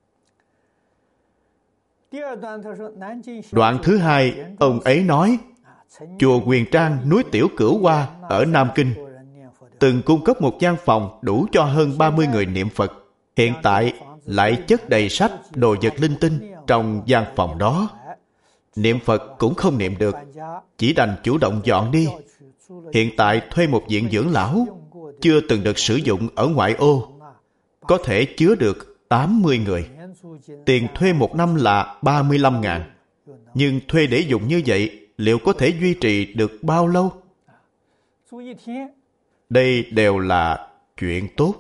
Đoạn thứ hai, ông ấy nói, chùa Huyền Trang, núi Tiểu Cửu Hoa ở Nam Kinh từng cung cấp một gian phòng đủ cho hơn ba mươi người niệm Phật. Hiện tại lại chất đầy sách, đồ vật linh tinh trong gian phòng đó. Niệm Phật cũng không niệm được, chỉ đành chủ động dọn đi. Hiện tại thuê một viện dưỡng lão, chưa từng được sử dụng ở ngoại ô, có thể chứa được tám mươi người. Tiền thuê một năm là ba mươi lăm ngàn. Nhưng thuê để dùng như vậy, liệu có thể duy trì được bao lâu? Đây đều là chuyện tốt.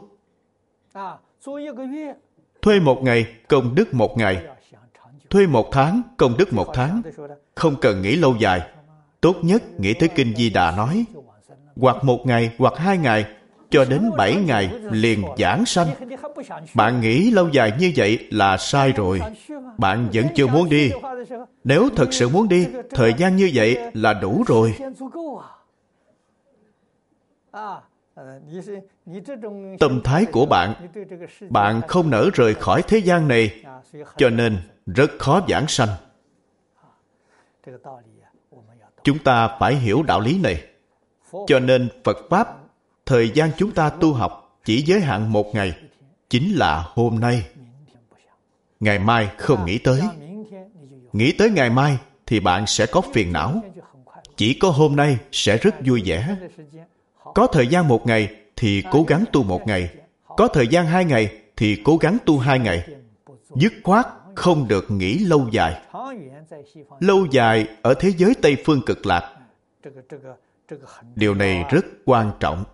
Thuê một ngày, công đức một ngày. Thuê một tháng, công đức một tháng. Không cần nghĩ lâu dài. Tốt nhất nghĩ tới Kinh Di Đà nói, hoặc một ngày, hoặc hai ngày, cho đến bảy ngày liền giảng sanh. Bạn nghĩ lâu dài như vậy là sai rồi. Bạn vẫn chưa muốn đi. Nếu thật sự muốn đi, thời gian như vậy là đủ rồi. Tâm thái của bạn, bạn không nỡ rời khỏi thế gian này, cho nên rất khó giảng sanh. Chúng ta phải hiểu đạo lý này. Cho nên Phật Pháp, thời gian chúng ta tu học chỉ giới hạn một ngày, chính là hôm nay. Ngày mai không nghĩ tới. Nghĩ tới ngày mai thì bạn sẽ có phiền não. Chỉ có hôm nay sẽ rất vui vẻ. Có thời gian một ngày thì cố gắng tu một ngày. Có thời gian hai ngày thì cố gắng tu hai ngày. Dứt khoát không được nghĩ lâu dài. Lâu dài ở thế giới Tây Phương Cực Lạc. Điều này rất quan trọng.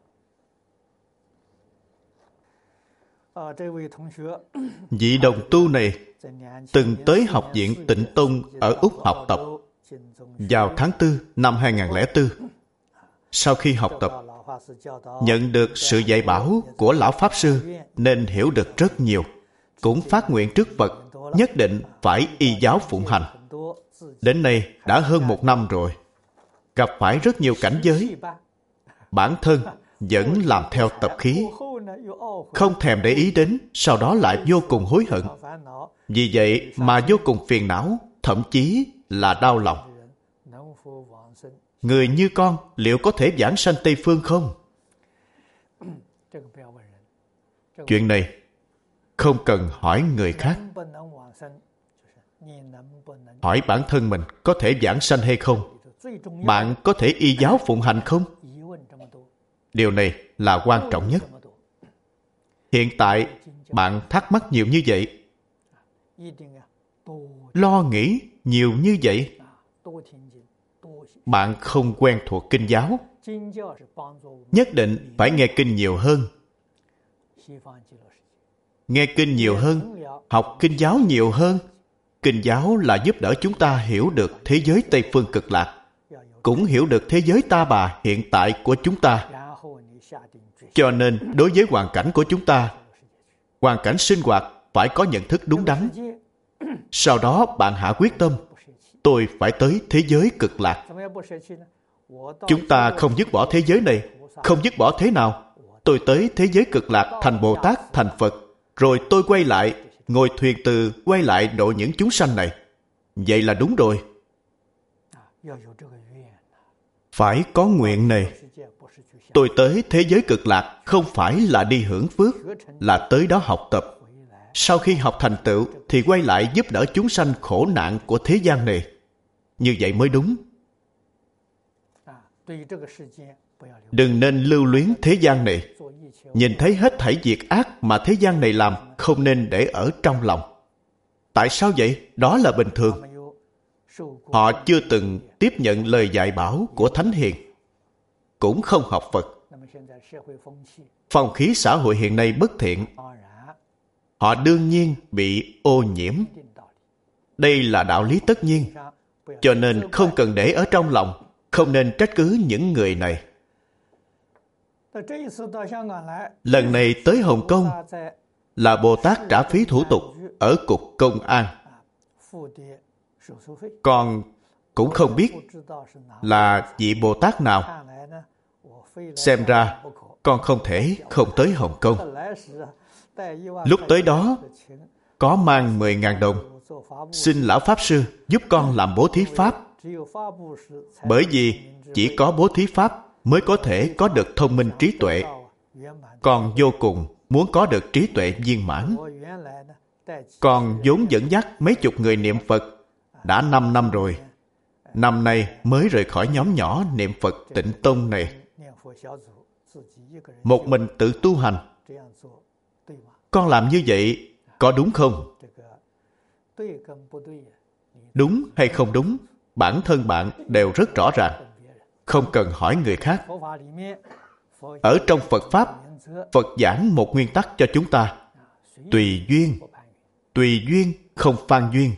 Vị đồng tu này từng tới học viện Tịnh Tông ở Úc học tập vào tháng tư năm hai nghìn lẻ bốn. Sau khi học tập, nhận được sự dạy bảo của Lão Pháp Sư nên hiểu được rất nhiều. Cũng phát nguyện trước Phật nhất định phải y giáo phụng hành. Đến nay đã hơn một năm rồi. Gặp phải rất nhiều cảnh giới. Bản thân vẫn làm theo tập khí, không thèm để ý đến, sau đó lại vô cùng hối hận. Vì vậy mà vô cùng phiền não, thậm chí là đau lòng. Người như con liệu có thể giảng sanh Tây Phương không? Chuyện này không cần hỏi người khác. Hỏi bản thân mình có thể giảng sanh hay không? Bạn có thể y giáo phụng hành không? Điều này là quan trọng nhất. Hiện tại bạn thắc mắc nhiều như vậy, lo nghĩ nhiều như vậy, bạn không quen thuộc kinh giáo. Nhất định phải nghe kinh nhiều hơn. Nghe kinh nhiều hơn, học kinh giáo nhiều hơn. Kinh giáo là giúp đỡ chúng ta hiểu được thế giới Tây Phương Cực Lạc, cũng hiểu được thế giới ta bà hiện tại của chúng ta. Cho nên đối với hoàn cảnh của chúng ta, hoàn cảnh sinh hoạt phải có nhận thức đúng đắn. Sau đó bạn hạ quyết tâm, tôi phải tới thế giới Cực Lạc. Chúng ta không dứt bỏ thế giới này. Không dứt bỏ thế nào? Tôi tới thế giới Cực Lạc thành Bồ Tát, thành Phật, rồi tôi quay lại, ngồi thuyền từ quay lại độ những chúng sanh này. Vậy là đúng rồi. Phải có nguyện này. Tôi tới thế giới Cực Lạc không phải là đi hưởng phước, là tới đó học tập. Sau khi học thành tựu thì quay lại giúp đỡ chúng sanh khổ nạn của thế gian này. Như vậy mới đúng. Đừng nên lưu luyến thế gian này. Nhìn thấy hết thảy việc ác mà thế gian này làm, không nên để ở trong lòng. Tại sao vậy? Đó là bình thường. Họ chưa từng tiếp nhận lời dạy bảo của Thánh Hiền, cũng không học Phật. Phong khí xã hội hiện nay bất thiện, họ đương nhiên bị ô nhiễm. Đây là đạo lý tất nhiên. Cho nên không cần để ở trong lòng, không nên trách cứ những người này. Lần này tới Hồng Kông là Bồ Tát trả phí thủ tục ở Cục Công an. Con cũng không biết là vị Bồ Tát nào. Xem ra, con không thể không tới Hồng Kông. Lúc tới đó, có mang mười ngàn đồng. Xin Lão Pháp Sư giúp con làm bố thí Pháp. Bởi vì chỉ có bố thí Pháp mới có thể có được thông minh trí tuệ. Con vô cùng muốn có được trí tuệ viên mãn. Con vốn dẫn dắt mấy chục người niệm Phật đã năm năm rồi. Năm nay mới rời khỏi nhóm nhỏ niệm Phật Tịnh Tông này. Một mình tự tu hành. Con làm như vậy có đúng không? Đúng hay không đúng, bản thân bạn đều rất rõ ràng. Không cần hỏi người khác. Ở trong Phật Pháp, Phật giảng một nguyên tắc cho chúng ta. Tùy duyên. Tùy duyên không phan duyên.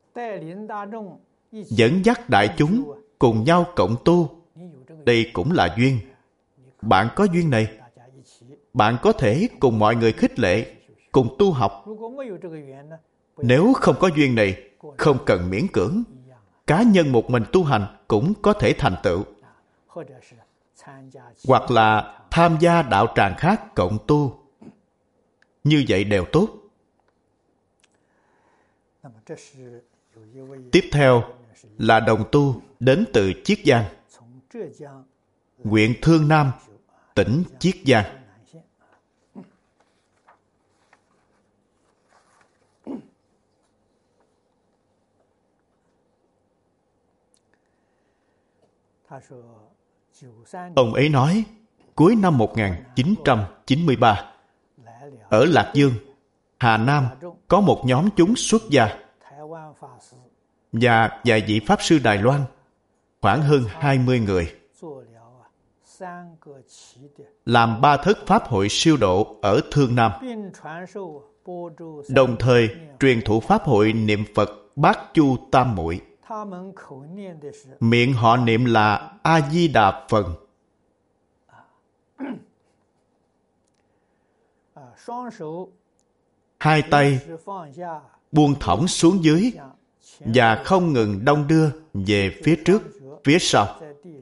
Dẫn dắt đại chúng cùng nhau cộng tu. Đây cũng là duyên. Bạn có duyên này, bạn có thể cùng mọi người khích lệ, cùng tu học. Nếu không có duyên này, không cần miễn cưỡng. Cá nhân một mình tu hành cũng có thể thành tựu. Hoặc là tham gia đạo tràng khác cộng tu. Như vậy đều tốt. Tiếp theo là đồng tu đến từ Chiết Giang, huyện Thương Nam, tỉnh Chiết Giang. Ông ấy nói, cuối năm một nghìn chín trăm chín mươi ba, ở Lạc Dương, Hà Nam, có một nhóm chúng xuất gia và vài vị Pháp Sư Đài Loan, khoảng hơn hai mươi người, làm ba thất Pháp hội siêu độ ở Thương Nam, đồng thời truyền thụ Pháp hội niệm Phật Bát Chu Tam Muội. Miệng họ niệm là A-di-đà Phật. Hai tay buông thõng xuống dưới và không ngừng đong đưa về phía trước, phía sau,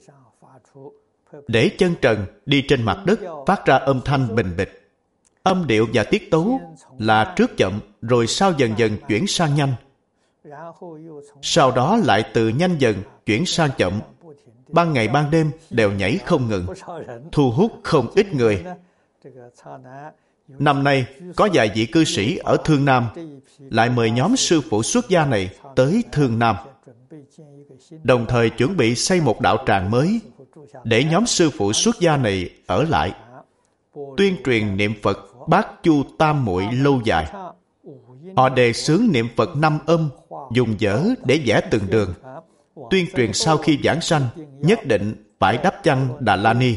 để chân trần đi trên mặt đất phát ra âm thanh bình bịch. Âm điệu và tiết tấu là trước chậm rồi sau dần dần chuyển sang nhanh. Sau đó lại từ nhanh dần chuyển sang chậm. Ban ngày ban đêm đều nhảy không ngừng, thu hút không ít người. Năm nay có vài vị cư sĩ ở Thương Nam lại mời nhóm sư phụ xuất gia này tới Thương Nam, đồng thời chuẩn bị xây một đạo tràng mới để nhóm sư phụ xuất gia này ở lại, tuyên truyền niệm Phật Bát Chu Tam Muội lâu dài. Họ đề xướng niệm Phật năm âm, dùng dở để vẽ từng đường, tuyên truyền sau khi giảng sanh nhất định phải đắp chăn Đà La Ni.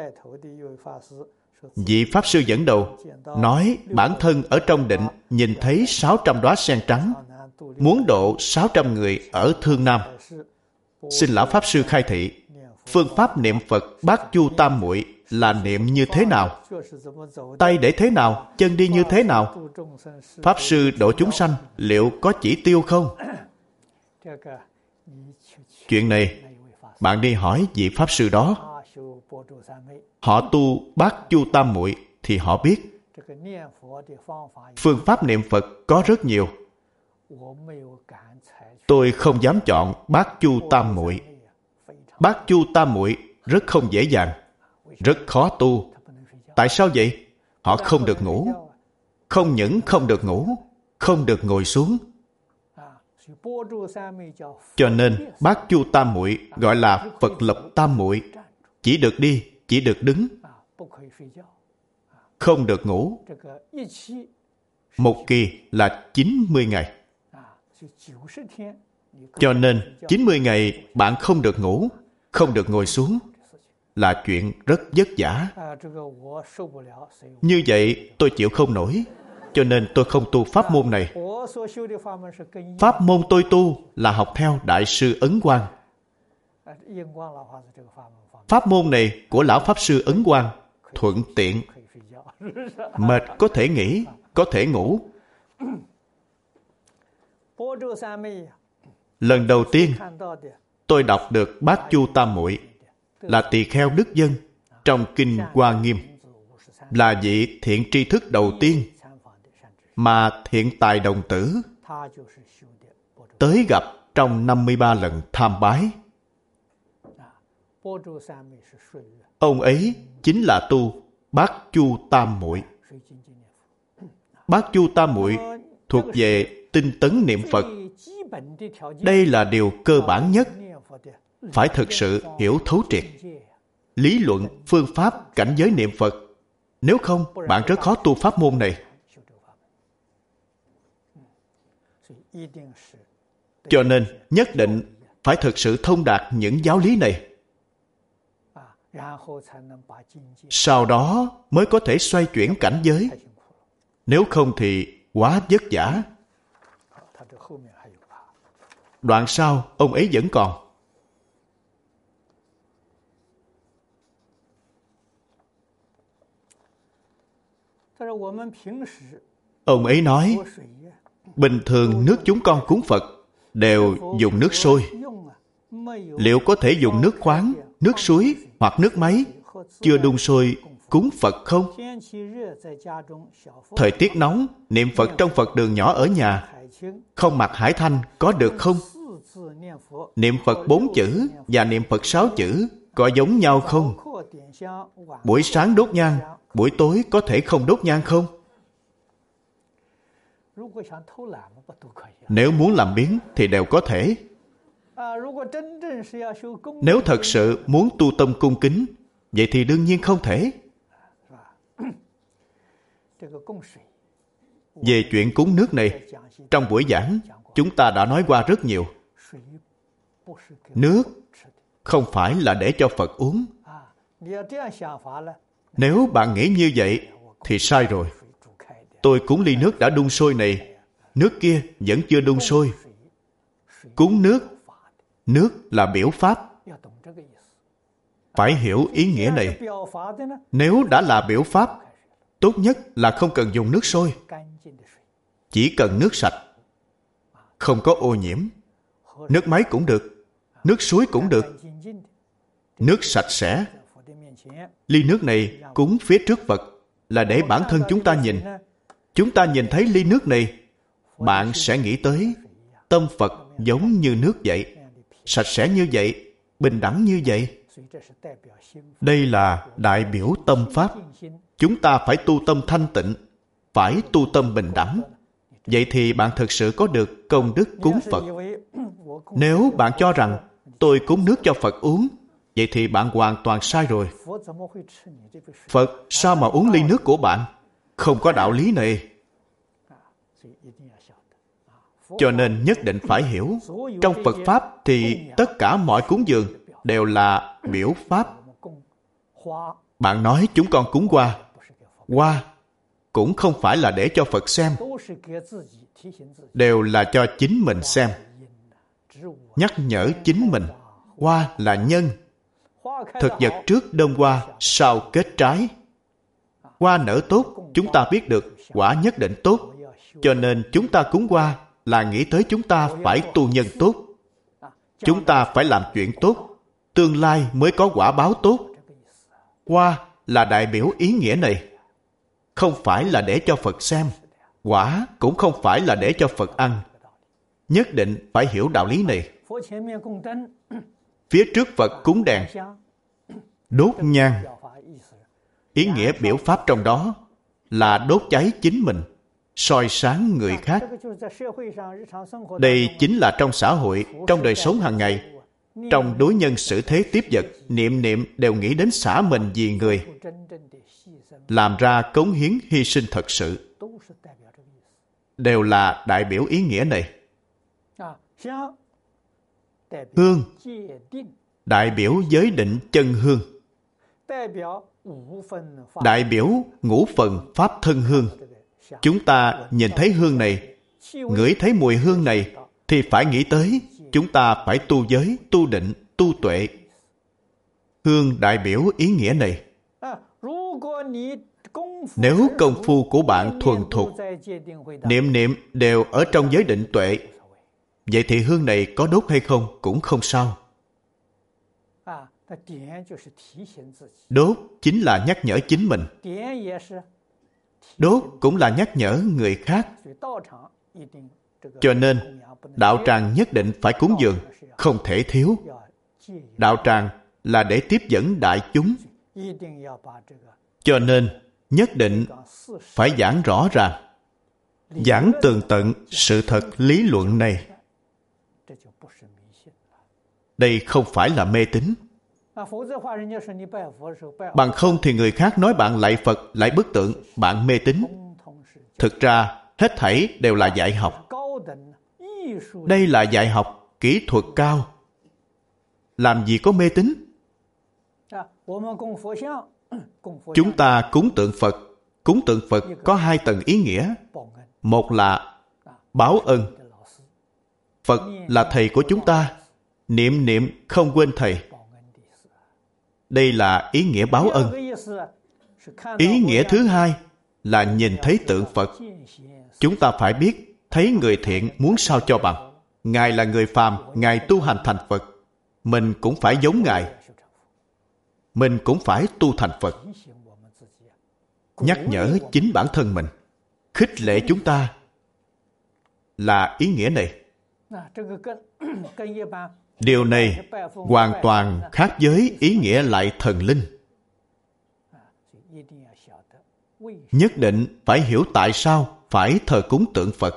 Vị Pháp Sư dẫn đầu nói bản thân ở trong định nhìn thấy sáu trăm đóa sen trắng, muốn độ sáu trăm người ở Thương Nam. Xin Lão Pháp Sư khai thị, phương pháp niệm Phật Bát Chu Tam Muội là niệm như thế nào? Tay để thế nào? Chân đi như thế nào? Pháp Sư độ chúng sanh liệu có chỉ tiêu không? Chuyện này bạn đi hỏi vị Pháp Sư đó. Họ tu Bát Chu Tam Muội thì họ biết. Phương pháp niệm Phật có rất nhiều. Tôi không dám chọn Bát Chu Tam Muội. Bát Chu Tam Muội rất không dễ dàng, rất khó tu. Tại sao vậy? Họ không được ngủ. Không những không được ngủ, không được ngồi xuống. Cho nên Bát Chu Tam Muội gọi là Phật lập Tam Muội. Chỉ được đi, chỉ được đứng, không được ngủ. Một kỳ là chín mươi ngày. Cho nên chín mươi ngày bạn không được ngủ, không được ngồi xuống là chuyện rất vất vả. Như vậy tôi chịu không nổi, cho nên tôi không tu pháp môn này. Pháp môn tôi tu là học theo Đại sư Ấn Quang. Pháp môn này của Lão Pháp Sư Ấn Quang thuận tiện. Mệt có thể nghỉ, có thể ngủ. Lần đầu tiên tôi đọc được Bát Chu Tam Muội là tỳ kheo Đức Dân trong Kinh Hoa Nghiêm, là vị thiện tri thức đầu tiên mà thiện tài đồng tử tới gặp trong năm mươi ba lần tham bái. Ông ấy chính là tu Bát Chu Tam Muội. Bát Chu Tam Muội thuộc về tinh tấn niệm Phật. Đây là điều cơ bản nhất, phải thực sự hiểu thấu triệt lý luận, phương pháp, cảnh giới niệm Phật. Nếu không, bạn rất khó tu pháp môn này. Cho nên, nhất định phải thực sự thông đạt những giáo lý này. Sau đó mới có thể xoay chuyển cảnh giới. Nếu không thì quá vất vả. Đoạn sau, ông ấy vẫn còn. Ông ấy nói, bình thường nước chúng con cúng Phật đều dùng nước sôi. Liệu có thể dùng nước khoáng, nước suối hoặc nước máy chưa đun sôi cúng Phật không? Thời tiết nóng, niệm Phật trong Phật đường nhỏ ở nhà, không mặc hải thanh có được không? Niệm Phật bốn chữ và niệm Phật sáu chữ có giống nhau không? Buổi sáng đốt nhang, buổi tối có thể không đốt nhang không? Nếu muốn làm biếng thì đều có thể. Nếu thật sự muốn tu tâm cung kính, vậy thì đương nhiên không thể. Về chuyện cúng nước này, trong buổi giảng, chúng ta đã nói qua rất nhiều. Nước không phải là để cho Phật uống. Nếu bạn nghĩ như vậy, thì sai rồi. Tôi cúng ly nước đã đun sôi này, nước kia vẫn chưa đun sôi. Cúng nước, nước là biểu pháp. Phải hiểu ý nghĩa này. Nếu đã là biểu pháp, tốt nhất là không cần dùng nước sôi. Chỉ cần nước sạch, không có ô nhiễm. Nước máy cũng được, nước suối cũng được. Nước sạch sẽ. Ly nước này cúng phía trước Phật là để bản thân chúng ta nhìn. Chúng ta nhìn thấy ly nước này, bạn sẽ nghĩ tới tâm Phật giống như nước vậy, sạch sẽ như vậy, bình đẳng như vậy. Đây là đại biểu tâm pháp. Chúng ta phải tu tâm thanh tịnh, phải tu tâm bình đẳng. Vậy thì bạn thực sự có được công đức cúng Phật. Nếu bạn cho rằng tôi cúng nước cho Phật uống, vậy thì bạn hoàn toàn sai rồi. Phật sao mà uống ly nước của bạn? Không có đạo lý này. Cho nên nhất định phải hiểu, trong Phật Pháp thì tất cả mọi cúng dường đều là biểu pháp. Bạn nói chúng con cúng hoa. Hoa cũng không phải là để cho Phật xem, đều là cho chính mình xem. Nhắc nhở chính mình, hoa là nhân. Thực vật trước đơm hoa, sau kết trái. Hoa nở tốt, chúng ta biết được quả nhất định tốt. Cho nên chúng ta cúng hoa là nghĩ tới chúng ta phải tu nhân tốt. Chúng ta phải làm chuyện tốt, tương lai mới có quả báo tốt. Hoa là đại biểu ý nghĩa này. Không phải là để cho Phật xem. Quả cũng không phải là để cho Phật ăn. Nhất định phải hiểu đạo lý này. Phía trước Phật cúng đèn, đốt nhang. Ý nghĩa biểu pháp trong đó là đốt cháy chính mình, soi sáng người khác. Đây chính là trong xã hội, trong đời sống hàng ngày, trong đối nhân xử thế tiếp vật, niệm niệm đều nghĩ đến xả mình vì người, làm ra cống hiến hy sinh thật sự, đều là đại biểu ý nghĩa này. Hương đại biểu giới định chân hương, đại biểu ngũ phần pháp thân hương. Chúng ta nhìn thấy hương này, ngửi thấy mùi hương này, thì phải nghĩ tới chúng ta phải tu giới, tu định, tu tuệ. Hương đại biểu ý nghĩa này. Nếu công phu của bạn thuần thục, niệm niệm đều ở trong giới định tuệ, vậy thì hương này có đốt hay không cũng không sao. Đốt chính là nhắc nhở chính mình. Đốt cũng là nhắc nhở người khác. Cho nên, đạo tràng nhất định phải cúng dường, không thể thiếu. Đạo tràng là để tiếp dẫn đại chúng. Cho nên, nhất định phải giảng rõ ràng, giảng tường tận sự thật lý luận này. Đây không phải là mê tín. Bằng không thì người khác nói bạn lạy Phật, lạy bức tượng, bạn mê tín. Thực ra, hết thảy đều là dạy học. Đây là dạy học kỹ thuật cao. Làm gì có mê tín? Chúng ta cúng tượng Phật. Cúng tượng Phật có hai tầng ý nghĩa. Một là báo ân. Phật là thầy của chúng ta. Niệm niệm không quên thầy. Đây là ý nghĩa báo ân. Ý nghĩa thứ hai là nhìn thấy tượng Phật. Chúng ta phải biết, thấy người thiện muốn sao cho bằng. Ngài là người phàm, Ngài tu hành thành Phật. Mình cũng phải giống Ngài. Mình cũng phải tu thành Phật. Nhắc nhở chính bản thân mình, khích lệ chúng ta là ý nghĩa này. Điều này hoàn toàn khác với ý nghĩa lạy thần linh. Nhất định phải hiểu tại sao phải thờ cúng tượng Phật.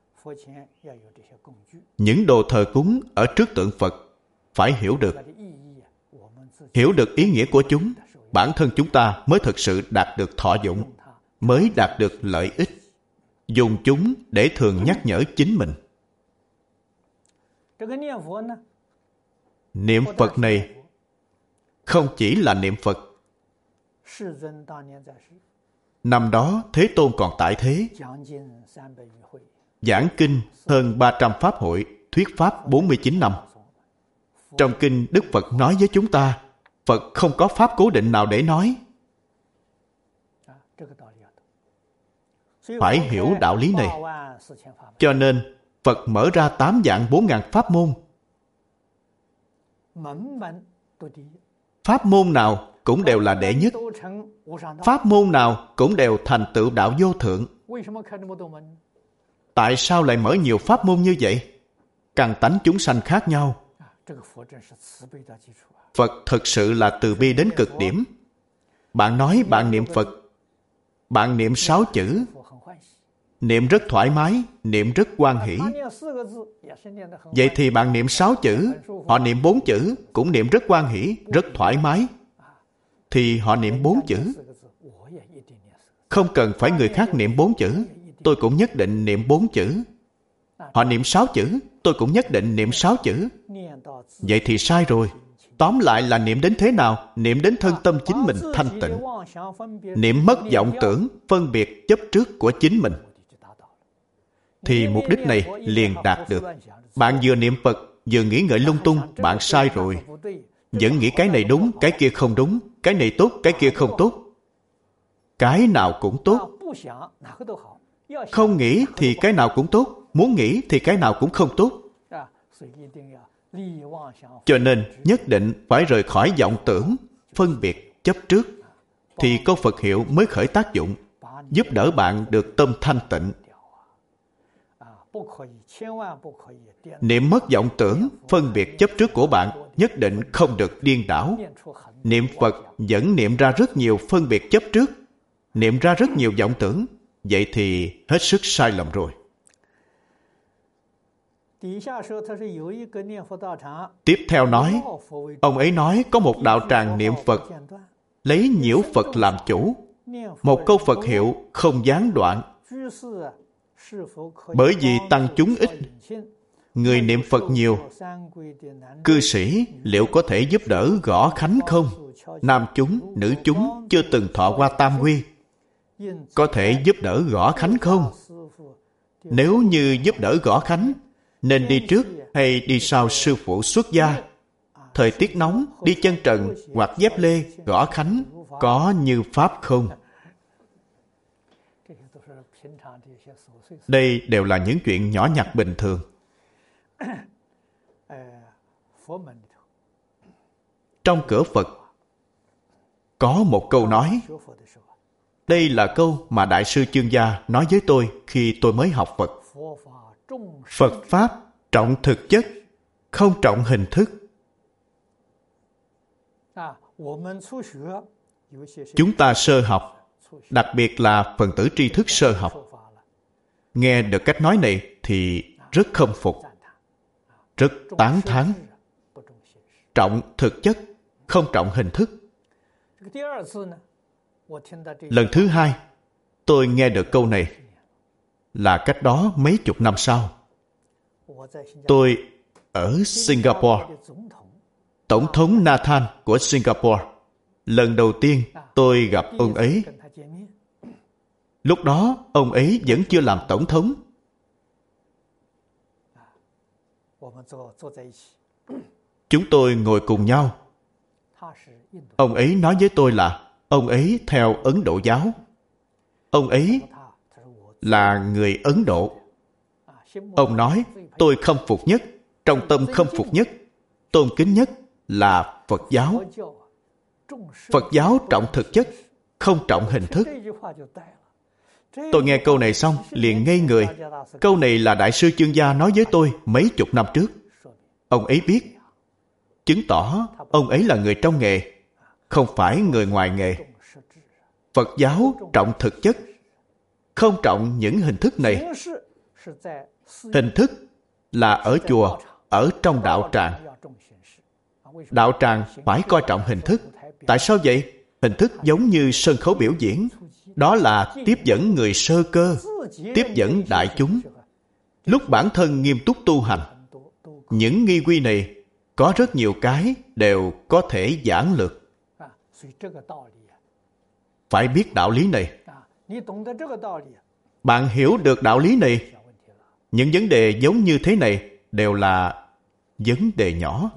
Những đồ thờ cúng ở trước tượng Phật phải hiểu được. Hiểu được ý nghĩa của chúng, bản thân chúng ta mới thực sự đạt được thọ dụng, mới đạt được lợi ích. Dùng chúng để thường nhắc nhở chính mình. Niệm Phật này không chỉ là niệm Phật. Năm đó Thế Tôn còn tại thế, giảng kinh hơn ba trăm pháp hội, thuyết pháp bốn mươi chín năm. Trong kinh Đức Phật nói với chúng ta, Phật không có pháp cố định nào để nói. Phải hiểu đạo lý này. Cho nên Phật mở ra tám vạn bốn ngàn pháp môn. Pháp môn nào cũng đều là đệ nhất. Pháp môn nào cũng đều thành tựu đạo vô thượng. Tại sao lại mở nhiều pháp môn như vậy? Căn tánh chúng sanh khác nhau. Phật thực sự là từ bi đến cực điểm. Bạn nói bạn niệm Phật, bạn niệm sáu chữ, niệm rất thoải mái, niệm rất hoan hỷ. Vậy thì bạn niệm sáu chữ, họ niệm bốn chữ, cũng niệm rất hoan hỷ, rất thoải mái. Thì họ niệm bốn chữ. Không cần phải người khác niệm bốn chữ, tôi cũng nhất định niệm bốn chữ. Họ niệm sáu chữ, tôi cũng nhất định niệm sáu chữ. Vậy thì sai rồi. Tóm lại là niệm đến thế nào? Niệm đến thân tâm chính mình thanh tịnh. Niệm mất vọng tưởng, phân biệt chấp trước của chính mình. Thì mục đích này liền đạt được. Bạn vừa niệm Phật, vừa nghĩ ngợi lung tung, bạn sai rồi. Vẫn nghĩ cái này đúng, cái kia không đúng, cái này tốt, cái kia không tốt. Cái nào cũng tốt. Không nghĩ thì cái nào cũng tốt, muốn nghĩ thì cái nào cũng không tốt. Cho nên nhất định phải rời khỏi vọng tưởng, phân biệt, chấp trước, thì câu Phật hiệu mới khởi tác dụng, giúp đỡ bạn được tâm thanh tịnh. Niệm mất vọng tưởng, phân biệt chấp trước của bạn nhất định không được điên đảo. Niệm Phật vẫn niệm ra rất nhiều phân biệt chấp trước, niệm ra rất nhiều vọng tưởng, vậy thì hết sức sai lầm rồi. Tiếp theo nói, ông ấy nói có một đạo tràng niệm Phật, lấy nhiễu Phật làm chủ. Một câu Phật hiệu không gián đoạn. Bởi vì tăng chúng ít, người niệm Phật nhiều. Cư sĩ liệu có thể giúp đỡ gõ khánh không? Nam chúng, nữ chúng chưa từng thọ qua tam quy, có thể giúp đỡ gõ khánh không? Nếu như giúp đỡ gõ khánh, nên đi trước hay đi sau sư phụ xuất gia? Thời tiết nóng, đi chân trần hoặc dép lê gõ khánh có như pháp không? Đây đều là những chuyện nhỏ nhặt bình thường. trong cửa Phật có một câu nói. Đây là câu mà Đại sư Chương Gia nói với tôi khi tôi mới học Phật. Phật Pháp trọng thực chất, không trọng hình thức. Chúng ta sơ học, đặc biệt là phần tử tri thức sơ học, nghe được cách nói này thì rất khâm phục, rất tán thán. Trọng thực chất, không trọng hình thức. Lần thứ hai, tôi nghe được câu này là cách đó mấy chục năm sau. Tôi ở Singapore. Tổng thống Nathan của Singapore. Lần đầu tiên tôi gặp ông ấy. Lúc đó, ông ấy vẫn chưa làm tổng thống. Chúng tôi ngồi cùng nhau. Ông ấy nói với tôi là ông ấy theo Ấn Độ giáo. Ông ấy là người Ấn Độ. Ông nói, tôi khâm phục nhất, trong tâm khâm phục nhất, tôn kính nhất là Phật giáo. Phật giáo trọng thực chất, không trọng hình thức. Tôi nghe câu này xong, liền ngây người. Câu này là Đại sư Chương Gia nói với tôi mấy chục năm trước. Ông ấy biết, chứng tỏ ông ấy là người trong nghề, không phải người ngoài nghề. Phật giáo trọng thực chất, không trọng những hình thức này. Hình thức là ở chùa, ở trong đạo tràng. Đạo tràng phải coi trọng hình thức. Tại sao vậy? Hình thức giống như sân khấu biểu diễn. Đó là tiếp dẫn người sơ cơ, tiếp dẫn đại chúng. Lúc bản thân nghiêm túc tu hành, những nghi quy này có rất nhiều cái đều có thể giản lược. Phải biết đạo lý này. Bạn hiểu được đạo lý này, những vấn đề giống như thế này đều là vấn đề nhỏ.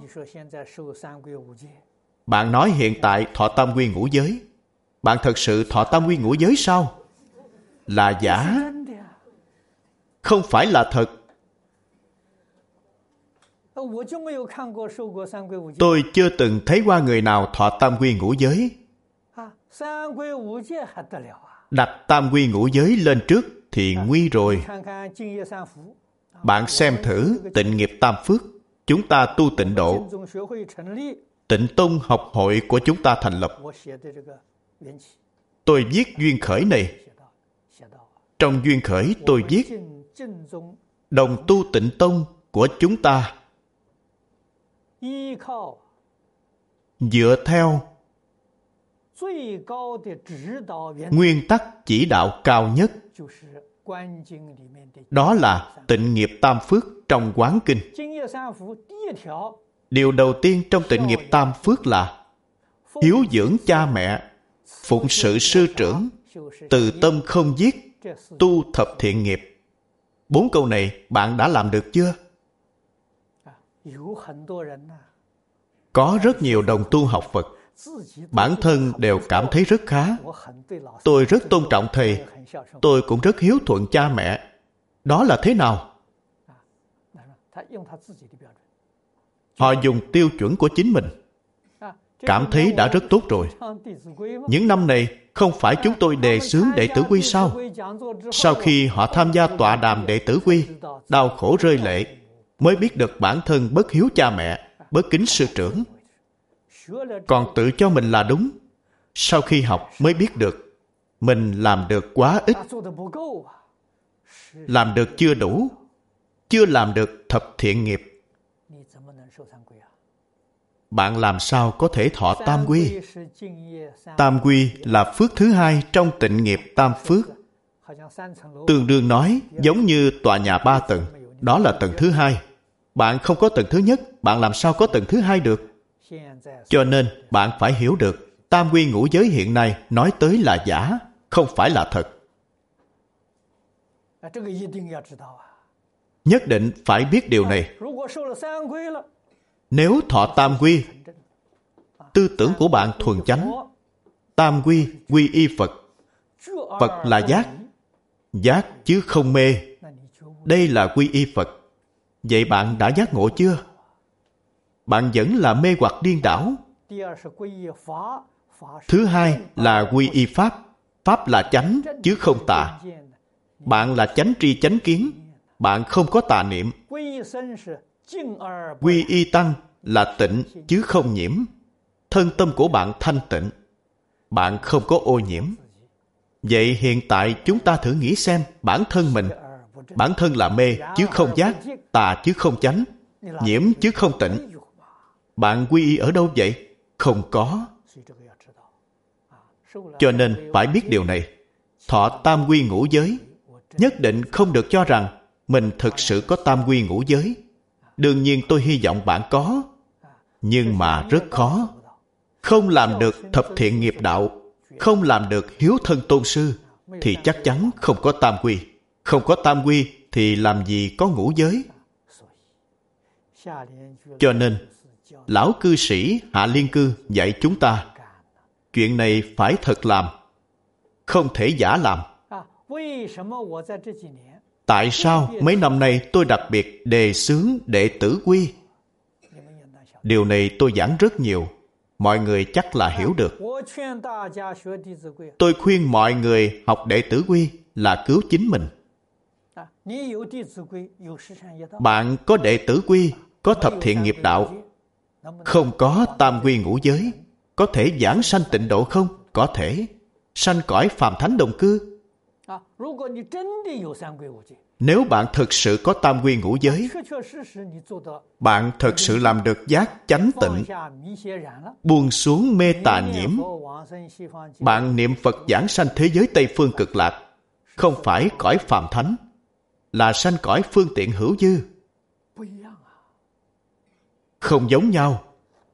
Bạn nói hiện tại thọ tam quy ngũ giới. Bạn thật sự thọ tam quy ngũ giới sao? Là giả, không phải là thật. Tôi chưa từng thấy qua người nào thọ tam quy ngũ giới. Đặt tam quy ngũ giới lên trước thì nguy rồi. Bạn xem thử Tịnh Nghiệp Tam Phước. Chúng ta tu tịnh độ. Tịnh Tông học hội của chúng ta thành lập. Tôi viết duyên khởi này. Trong duyên khởi tôi viết đồng tu Tịnh Tông của chúng ta dựa theo nguyên tắc chỉ đạo cao nhất. Đó là Tịnh Nghiệp Tam Phước trong Quán Kinh. Điều đầu tiên trong Tịnh Nghiệp Tam Phước là hiếu dưỡng cha mẹ, phụng sự sư trưởng, từ tâm không giết, tu thập thiện nghiệp. Bốn câu này bạn đã làm được chưa? Có rất nhiều đồng tu học Phật, bản thân đều cảm thấy rất khá. Tôi rất tôn trọng thầy, tôi cũng rất hiếu thuận cha mẹ. Đó là thế nào? Họ dùng tiêu chuẩn của chính mình, cảm thấy đã rất tốt rồi. Những năm này không phải chúng tôi đề xướng đệ tử quy sao? Sau khi họ tham gia tọa đàm đệ tử quy, đau khổ rơi lệ, mới biết được bản thân bất hiếu cha mẹ, bất kính sư trưởng. Còn tự cho mình là đúng. Sau khi học mới biết được mình làm được quá ít, làm được chưa đủ, chưa làm được thập thiện nghiệp. Bạn làm sao có thể thọ tam quy? Tam quy là phước thứ hai trong Tịnh Nghiệp Tam Phước. Tương đương nói giống như tòa nhà ba tầng, đó là tầng thứ hai. Bạn không có tầng thứ nhất, bạn làm sao có tầng thứ hai được? Cho nên bạn phải hiểu được tam quy ngũ giới hiện nay nói tới là giả, không phải là thật. Nhất định phải biết điều này. Nếu thọ tam quy, tư tưởng của bạn thuần chánh. Tam quy, quy y Phật. Phật là giác, giác chứ không mê. Đây là quy y Phật. Vậy bạn đã giác ngộ chưa? Bạn vẫn là mê hoặc điên đảo, Thứ hai là quy y Pháp. Pháp là chánh chứ không tà. Bạn là chánh tri chánh kiến. Bạn không có tà niệm. Quy y Tăng là tịnh chứ không nhiễm. Thân tâm của bạn thanh tịnh. Bạn không có ô nhiễm. Vậy hiện tại chúng ta thử nghĩ xem bản thân mình. Bản thân là mê chứ không giác, tà chứ không chánh, nhiễm chứ không tịnh. Bạn quy y ở đâu vậy? Không có. Cho nên phải biết điều này. Thọ tam quy ngũ giới, nhất định không được cho rằng mình thực sự có tam quy ngũ giới. Đương nhiên tôi hy vọng bạn có, nhưng mà rất khó. Không làm được thập thiện nghiệp đạo, không làm được hiếu thân tôn sư, thì chắc chắn không có tam quy. Không có tam quy thì làm gì có ngũ giới. Cho nên lão cư sĩ Hạ Liên Cư dạy chúng ta, chuyện này phải thật làm, không thể giả làm. Tại sao mấy năm nay tôi đặc biệt đề xướng đệ tử quy? Điều này tôi giảng rất nhiều, mọi người chắc là hiểu được. Tôi khuyên mọi người học đệ tử quy là cứu chính mình. Bạn có đệ tử quy, có thập thiện nghiệp đạo, không có tam quy ngũ giới, có thể giảng sanh tịnh độ không? Có thể. Sanh cõi phàm thánh đồng cư. Nếu bạn thực sự có tam quy ngũ giới, bạn thực sự làm được giác chánh tịnh, buông xuống mê tà nhiễm, bạn niệm Phật giảng sanh thế giới Tây Phương Cực Lạc, không phải cõi phàm thánh, là sanh cõi phương tiện hữu dư. Không giống nhau.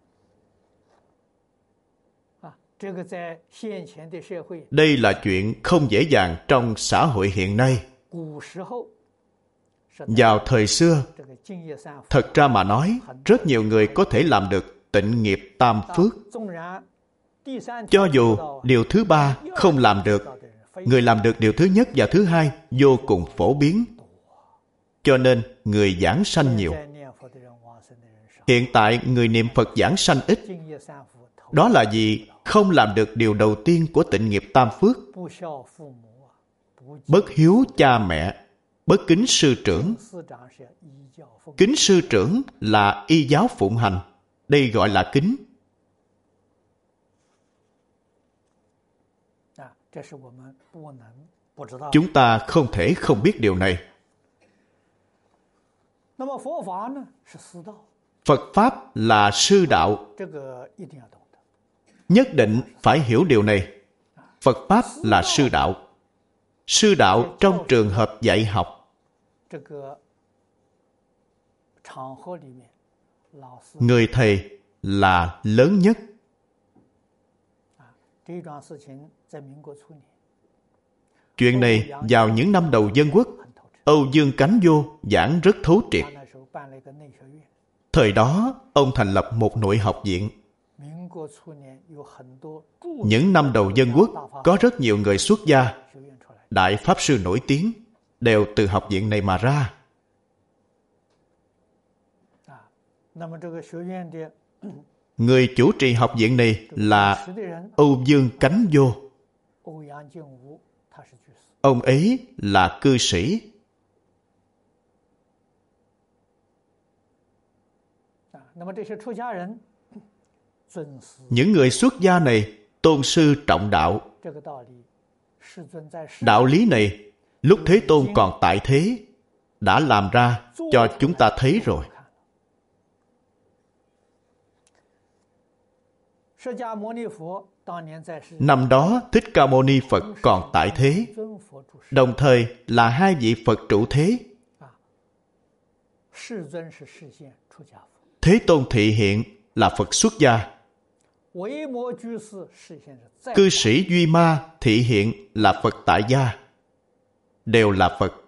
Đây là chuyện không dễ dàng trong xã hội hiện nay. Vào thời xưa, thật ra mà nói, rất nhiều người có thể làm được tịnh nghiệp tam phước. Cho dù điều thứ ba không làm được, người làm được điều thứ nhất và thứ hai vô cùng phổ biến. Cho nên người giảng sanh nhiều. Hiện tại người niệm Phật giảng sanh ít. Đó là vì không làm được điều đầu tiên của tịnh nghiệp tam phước. Bất hiếu cha mẹ, bất kính sư trưởng. Kính sư trưởng là y giáo phụng hành. Đây gọi là kính. Chúng ta không thể không biết điều này. Phật Pháp là sư đạo. Nhất định phải hiểu điều này. Phật Pháp là sư đạo. Sư đạo trong trường hợp dạy học. Người thầy là lớn nhất. Chuyện này vào những năm đầu Dân Quốc, Âu Dương Cánh Vô giảng rất thấu triệt. Thời đó, ông thành lập một nội học viện. Những năm đầu Dân Quốc, có rất nhiều người xuất gia, đại pháp sư nổi tiếng, đều từ học viện này mà ra. Người chủ trì học viện này là Âu Dương Cánh Vô. Ông ấy là cư sĩ. Những người xuất gia này tôn sư trọng đạo. Đạo lý này lúc Thế Tôn còn tại thế đã làm ra cho chúng ta thấy rồi. Năm đó Thích Ca Mâu Ni Phật còn tại thế, đồng thời là hai vị Phật trụ thế. Thế Tôn thị hiện là Phật xuất gia. Cư sĩ Duy Ma thị hiện là Phật tại gia. Đều là Phật.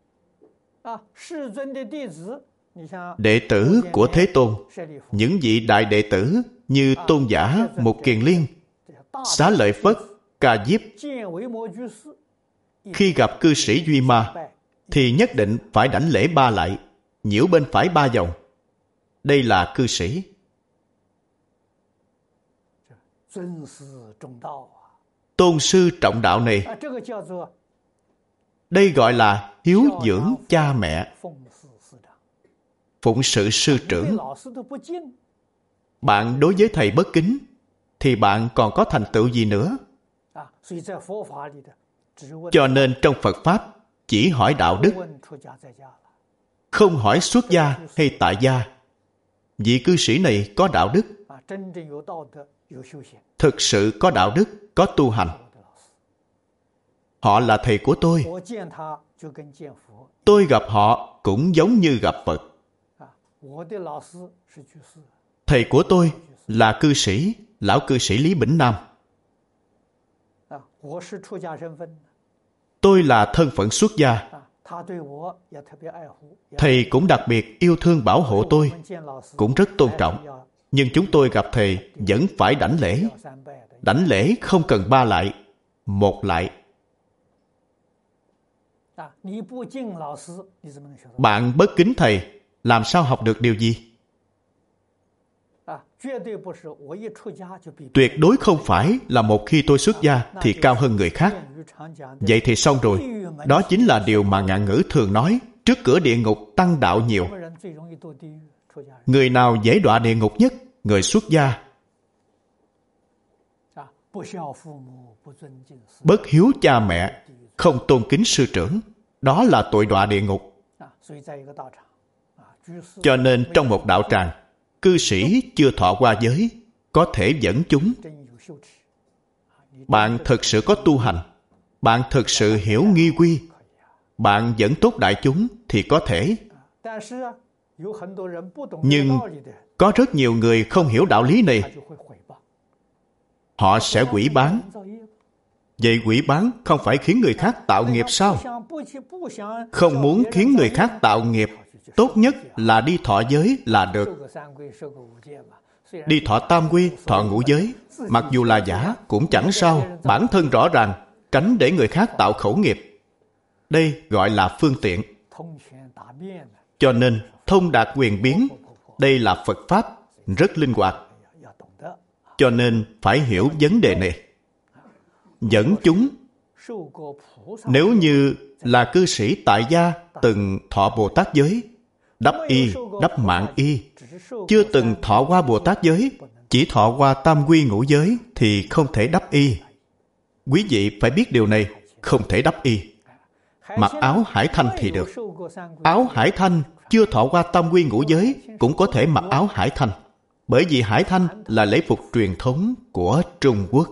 Đệ tử của Thế Tôn, những vị đại đệ tử như Tôn giả Mục Kiền Liên, Xá Lợi Phất, Ca Diếp, khi gặp cư sĩ Duy Ma thì nhất định phải đảnh lễ ba lạy, nhiễu bên phải ba vòng. Đây là cư sĩ. Tôn sư trọng đạo này, đây gọi là hiếu dưỡng cha mẹ, phụng sự sư trưởng. Bạn đối với thầy bất kính thì bạn còn có thành tựu gì nữa? Cho nên trong Phật Pháp chỉ hỏi đạo đức, không hỏi xuất gia hay tại gia. Vị cư sĩ này có đạo đức, thực sự có đạo đức, có tu hành. Họ là thầy của tôi. Tôi gặp họ cũng giống như gặp Phật. Thầy của tôi là cư sĩ, lão cư sĩ Lý Bỉnh Nam. Tôi là thân phận xuất gia. Thầy cũng đặc biệt yêu thương bảo hộ tôi, cũng rất tôn trọng. Nhưng chúng tôi gặp thầy vẫn phải đảnh lễ. Đảnh lễ không cần ba lại, một lại. Bạn bất kính thầy, làm sao học được điều gì? Tuyệt đối không phải là một khi tôi xuất gia thì cao hơn người khác. Vậy thì xong rồi. Đó chính là điều mà ngạn ngữ thường nói, trước cửa địa ngục tăng đạo nhiều. Người nào dễ đọa địa ngục nhất? Người xuất gia. Bất hiếu cha mẹ, không tôn kính sư trưởng, đó là tội đọa địa ngục. Cho nên trong một đạo tràng, cư sĩ chưa thọ qua giới, có thể dẫn chúng. Bạn thực sự có tu hành, bạn thực sự hiểu nghi quy, bạn dẫn tốt đại chúng thì có thể. Nhưng có rất nhiều người không hiểu đạo lý này, họ sẽ quỷ bán. Vậy quỷ bán không phải khiến người khác tạo nghiệp sao? Không muốn khiến người khác tạo nghiệp, tốt nhất là đi thọ giới là được. Đi thọ tam quy, thọ ngũ giới, mặc dù là giả cũng chẳng sao, bản thân rõ ràng, tránh để người khác tạo khẩu nghiệp. Đây gọi là phương tiện. Cho nên thông đạt quyền biến, đây là Phật Pháp, rất linh hoạt. Cho nên phải hiểu vấn đề này. Dẫn chúng, nếu như là cư sĩ tại gia từng thọ Bồ Tát giới, đắp y, đắp mạng y, chưa từng thọ qua Bồ Tát giới, chỉ thọ qua tam quy ngũ giới thì không thể đắp y. Quý vị phải biết điều này, không thể đắp y. Mặc áo hải thanh thì được. Áo hải thanh chưa thọ qua tam quy ngũ giới cũng có thể mặc áo hải thanh. Bởi vì hải thanh là lễ phục truyền thống của Trung Quốc.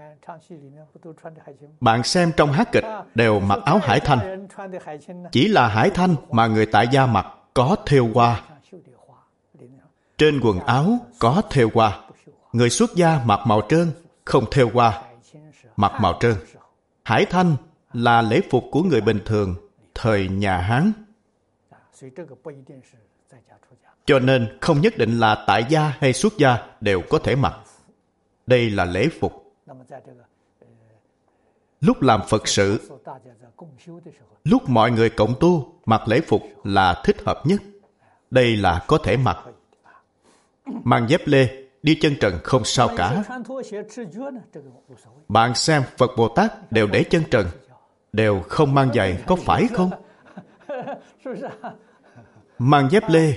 Bạn xem trong hát kịch đều mặc áo hải thanh. Chỉ là hải thanh mà người tại gia mặc có thêu hoa. Trên quần áo có thêu hoa. Người xuất gia mặc màu trơn, không thêu hoa, mặc màu trơn. Hải thanh là lễ phục của người bình thường thời nhà Hán. Cho nên không nhất định là tại gia hay xuất gia đều có thể mặc. Đây là lễ phục. Lúc làm Phật sự, lúc mọi người cộng tu, mặc lễ phục là thích hợp nhất. Đây là có thể mặc. Mang dép lê, đi chân trần không sao cả. Bạn xem Phật Bồ Tát đều để chân trần, đều không mang giày, có phải không? Mang dép lê.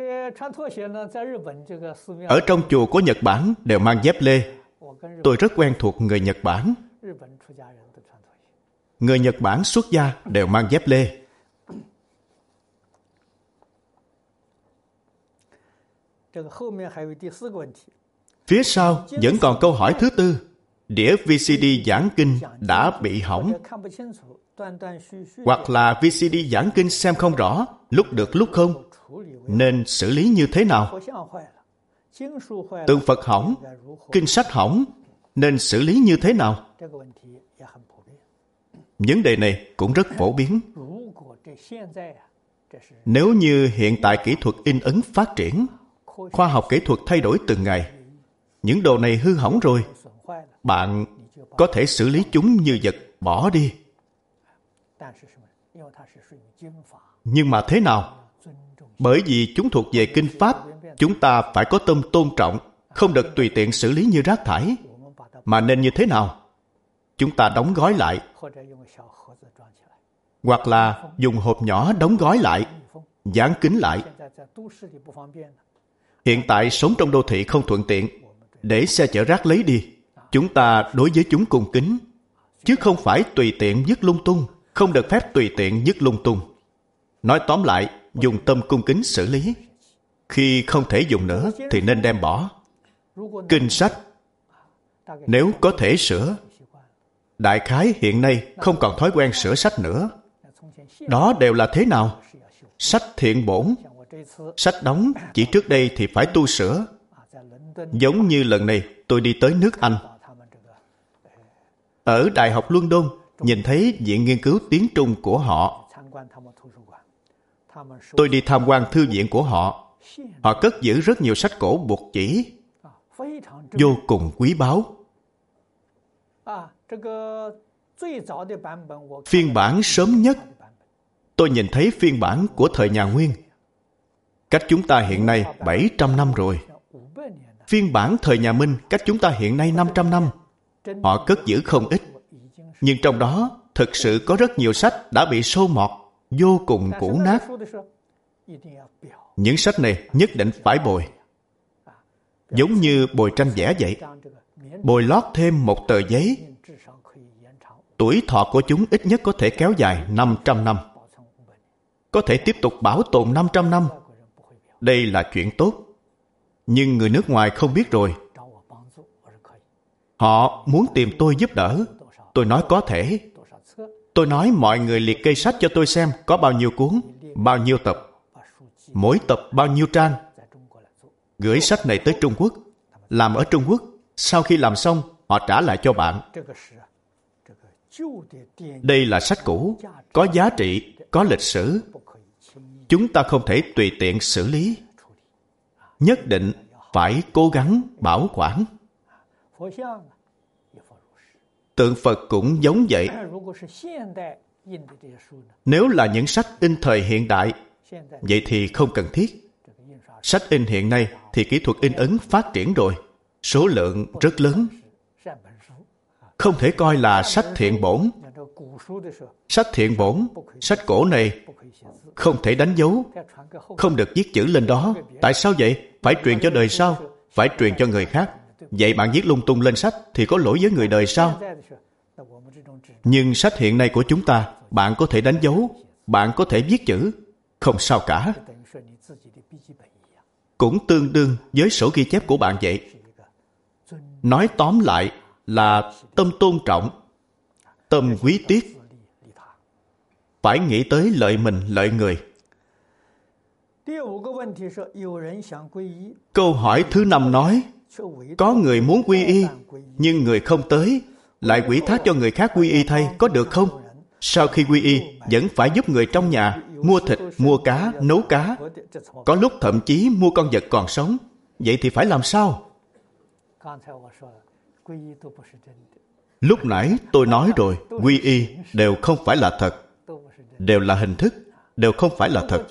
Ở trong chùa của Nhật Bản đều mang dép lê. Tôi rất quen thuộc người Nhật Bản. Người Nhật Bản xuất gia đều mang dép lê. Phía sau vẫn còn câu hỏi thứ tư. Đĩa vê xê đê giảng kinh đã bị hỏng, hoặc là vê xê đê giảng kinh xem không rõ, lúc được lúc không, nên xử lý như thế nào? Tượng Phật hỏng, kinh sách hỏng, nên xử lý như thế nào? Vấn đề này cũng rất phổ biến. Nếu như hiện tại kỹ thuật in ấn phát triển, khoa học kỹ thuật thay đổi từng ngày, những đồ này hư hỏng rồi, bạn có thể xử lý chúng như vật bỏ đi. Nhưng mà thế nào? Bởi vì chúng thuộc về kinh Pháp, chúng ta phải có tâm tôn trọng, không được tùy tiện xử lý như rác thải. Mà nên như thế nào? Chúng ta đóng gói lại, hoặc là dùng hộp nhỏ đóng gói lại, dán kín lại. Hiện tại sống trong đô thị không thuận tiện, để xe chở rác lấy đi. Chúng ta đối với chúng cung kính, chứ không phải tùy tiện vứt lung tung. Không được phép tùy tiện vứt lung tung. Nói tóm lại, dùng tâm cung kính xử lý. Khi không thể dùng nữa thì nên đem bỏ. Kinh sách, nếu có thể sửa, đại khái hiện nay không còn thói quen sửa sách nữa. Đó đều là thế nào? Sách thiện bổn, sách đóng chỉ trước đây thì phải tu sửa. Giống như lần này tôi đi tới nước Anh. Ở Đại học London, nhìn thấy viện nghiên cứu tiếng Trung của họ. Tôi đi tham quan thư viện của họ. Họ cất giữ rất nhiều sách cổ buộc chỉ, vô cùng quý báu. Phiên bản sớm nhất, tôi nhìn thấy phiên bản của thời nhà Nguyên. Cách chúng ta hiện nay bảy trăm năm rồi. Phiên bản thời nhà Minh cách chúng ta hiện nay năm trăm năm. Họ cất giữ không ít. Nhưng trong đó thực sự có rất nhiều sách đã bị sâu mọt, vô cùng cũ nát. Những sách này nhất định phải bồi. Giống như bồi tranh vẽ vậy. Bồi lót thêm một tờ giấy. Tuổi thọ của chúng ít nhất có thể kéo dài năm trăm năm. Có thể tiếp tục bảo tồn năm trăm năm. Đây là chuyện tốt. Nhưng người nước ngoài không biết rồi. Họ muốn tìm tôi giúp đỡ. Tôi nói có thể. Tôi nói mọi người liệt kê sách cho tôi xem có bao nhiêu cuốn, bao nhiêu tập, mỗi tập bao nhiêu trang. Gửi sách này tới Trung Quốc. Làm ở Trung Quốc. Sau khi làm xong, họ trả lại cho bạn. Đây là sách cũ, có giá trị, có lịch sử. Chúng ta không thể tùy tiện xử lý. Nhất định phải cố gắng bảo quản. Tượng Phật cũng giống vậy. Nếu là những sách in thời hiện đại, vậy thì không cần thiết. Sách in hiện nay thì kỹ thuật in ấn phát triển rồi. Số lượng rất lớn. Không thể coi là sách thiện bổn. Sách thiện bổn, sách cổ này không thể đánh dấu, không được viết chữ lên đó. Tại sao vậy? Phải truyền cho đời sau, phải truyền cho người khác. Vậy bạn viết lung tung lên sách thì có lỗi với người đời sau. Nhưng sách hiện nay của chúng ta, bạn có thể đánh dấu, bạn có thể viết chữ, không sao cả. Cũng tương đương với sổ ghi chép của bạn vậy. Nói tóm lại là tâm tôn trọng, tâm quý tiếc. Phải nghĩ tới lợi mình, lợi người. Câu hỏi thứ năm nói, có người muốn quy y, nhưng người không tới, lại ủy thác cho người khác quy y thay, có được không? Sau khi quy y, vẫn phải giúp người trong nhà mua thịt, mua cá, nấu cá. Có lúc thậm chí mua con vật còn sống. Vậy thì phải làm sao? Lúc nãy tôi nói rồi, quy y đều không phải là thật. Đều là hình thức, đều không phải là thật.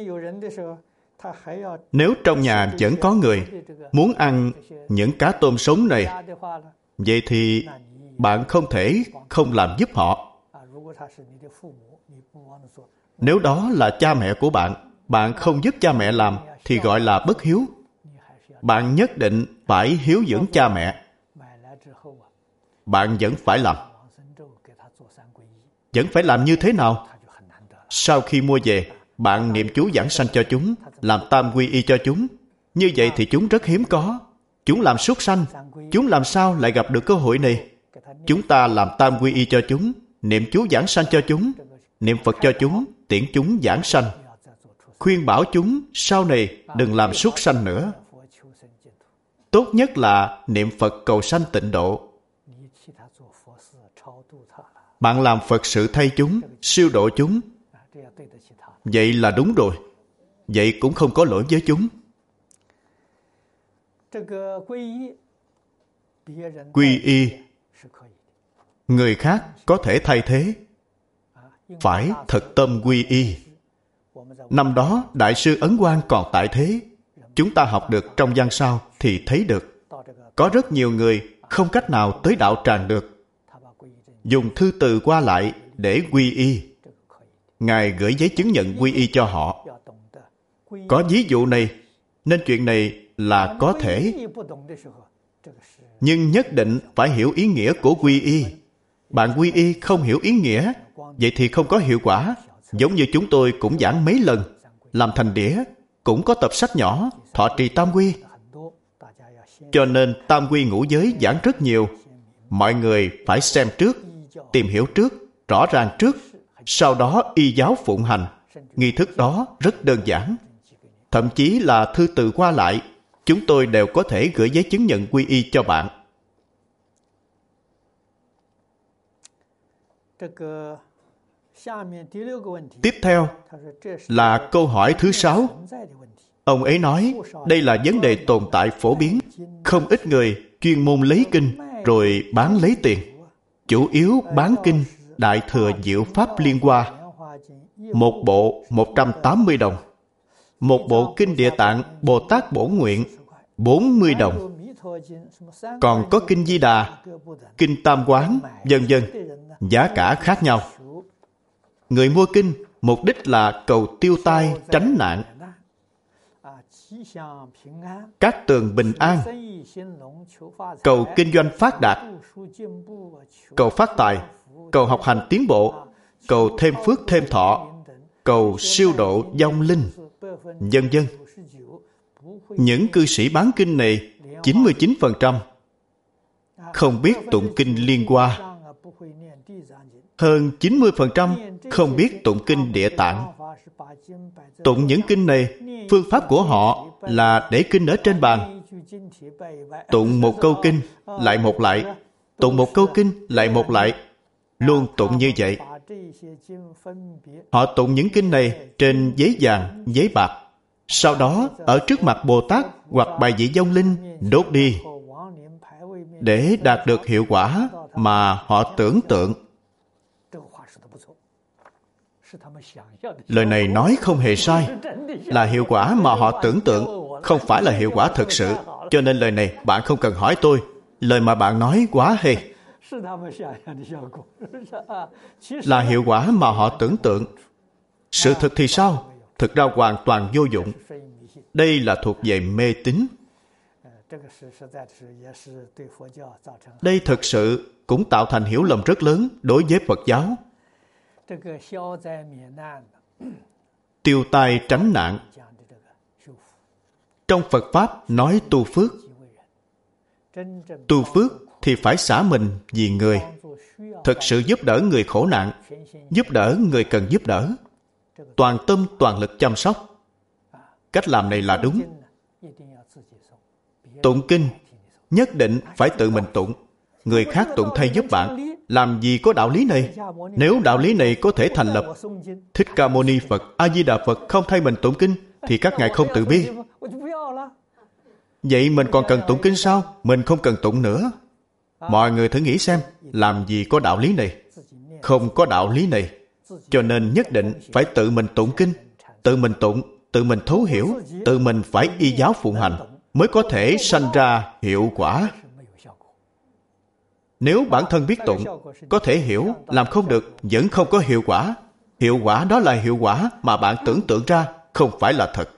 Nếu trong nhà vẫn có người muốn ăn những cá tôm sống này, vậy thì bạn không thể không làm giúp họ. Nếu đó là cha mẹ của bạn, bạn không giúp cha mẹ làm thì gọi là bất hiếu. Bạn nhất định phải hiếu dưỡng cha mẹ. Bạn vẫn phải làm. Vẫn phải làm như thế nào? Sau khi mua về, bạn niệm chú giảng sanh cho chúng, làm tam quy y cho chúng. Như vậy thì chúng rất hiếm có. Chúng làm súc sanh. Chúng làm sao lại gặp được cơ hội này? Chúng ta làm tam quy y cho chúng, niệm chú giảng sanh cho chúng, niệm Phật cho chúng, tiễn chúng giảng sanh. Khuyên bảo chúng sau này đừng làm súc sanh nữa. Tốt nhất là niệm Phật cầu sanh tịnh độ. Bạn làm Phật sự thay chúng, siêu độ chúng. Vậy là đúng rồi. Vậy cũng không có lỗi với chúng. Quy y, người khác có thể thay thế. Phải thật tâm quy y. Năm đó, Đại sư Ấn Quang còn tại thế. Chúng ta học được trong văn sao thì thấy được. Có rất nhiều người không cách nào tới đạo tràng được. Dùng thư từ qua lại để quy y. Ngài gửi giấy chứng nhận quy y cho họ. Có ví dụ này, nên chuyện này là có thể. Nhưng nhất định phải hiểu ý nghĩa của quy y. Bạn quy y không hiểu ý nghĩa, vậy thì không có hiệu quả. Giống như chúng tôi cũng giảng mấy lần, làm thành đĩa, cũng có tập sách nhỏ, thọ trì tam quy. Cho nên tam quy ngũ giới giảng rất nhiều. Mọi người phải xem trước, tìm hiểu trước, rõ ràng trước, sau đó y giáo phụng hành. Nghi thức đó rất đơn giản. Thậm chí là thư từ qua lại, chúng tôi đều có thể gửi giấy chứng nhận quy y cho bạn. Tiếp theo là câu hỏi thứ sáu. Ông ấy nói, đây là vấn đề tồn tại phổ biến. Không ít người chuyên môn lấy kinh rồi bán lấy tiền. Chủ yếu bán kinh Đại Thừa Diệu Pháp Liên Hoa. Một bộ một trăm tám mươi đồng. Một bộ kinh Địa Tạng Bồ Tát Bổn Nguyện bốn mươi đồng. Còn có kinh Di Đà, kinh Tam Quán, vân vân, giá cả khác nhau. Người mua kinh mục đích là cầu tiêu tai tránh nạn, các tường bình an, cầu kinh doanh phát đạt, cầu phát tài, cầu học hành tiến bộ, cầu thêm phước thêm thọ, cầu siêu độ vong linh, vân vân. Những cư sĩ bán kinh này chín mươi chín phần trăm không biết tụng kinh Liên Hoa. Hơn chín mươi phần trăm không biết tụng kinh Địa Tạng. Tụng những kinh này, phương pháp của họ là để kinh ở trên bàn. Tụng một câu kinh, lại một lại. Tụng một câu kinh, lại một lại. Luôn tụng như vậy. Họ tụng những kinh này trên giấy vàng, giấy bạc. Sau đó, ở trước mặt Bồ Tát hoặc bài vị vong linh, đốt đi. Để đạt được hiệu quả mà họ tưởng tượng. Lời này nói không hề sai. Là hiệu quả mà họ tưởng tượng, không phải là hiệu quả thực sự. Cho nên lời này bạn không cần hỏi tôi. Lời mà bạn nói quá hề. Là hiệu quả mà họ tưởng tượng. Sự thực thì sao? Thực ra hoàn toàn vô dụng. Đây là thuộc về mê tín. Đây thực sự cũng tạo thành hiểu lầm rất lớn đối với Phật giáo. Tiêu tai tránh nạn. Trong Phật Pháp nói tu phước. Tu phước thì phải xả mình vì người. Thực sự giúp đỡ người khổ nạn, giúp đỡ người cần giúp đỡ. Toàn tâm toàn lực chăm sóc. Cách làm này là đúng. Tụng kinh nhất định phải tự mình tụng. Người khác tụng thay giúp bạn. Làm gì có đạo lý này? Nếu đạo lý này có thể thành lập, Thích Ca Mâu Ni Phật, A Di Đà Phật không thay mình tụng kinh, thì các ngài không từ bi. Vậy mình còn cần tụng kinh sao? Mình không cần tụng nữa. Mọi người thử nghĩ xem, làm gì có đạo lý này? Không có đạo lý này. Cho nên nhất định phải tự mình tụng kinh. Tự mình tụng, tự mình thấu hiểu, tự mình phải y giáo phụng hành, mới có thể sanh ra hiệu quả. Nếu bản thân biết tụng, có thể hiểu, làm không được, vẫn không có hiệu quả. Hiệu quả đó là hiệu quả mà bạn tưởng tượng ra, không phải là thật.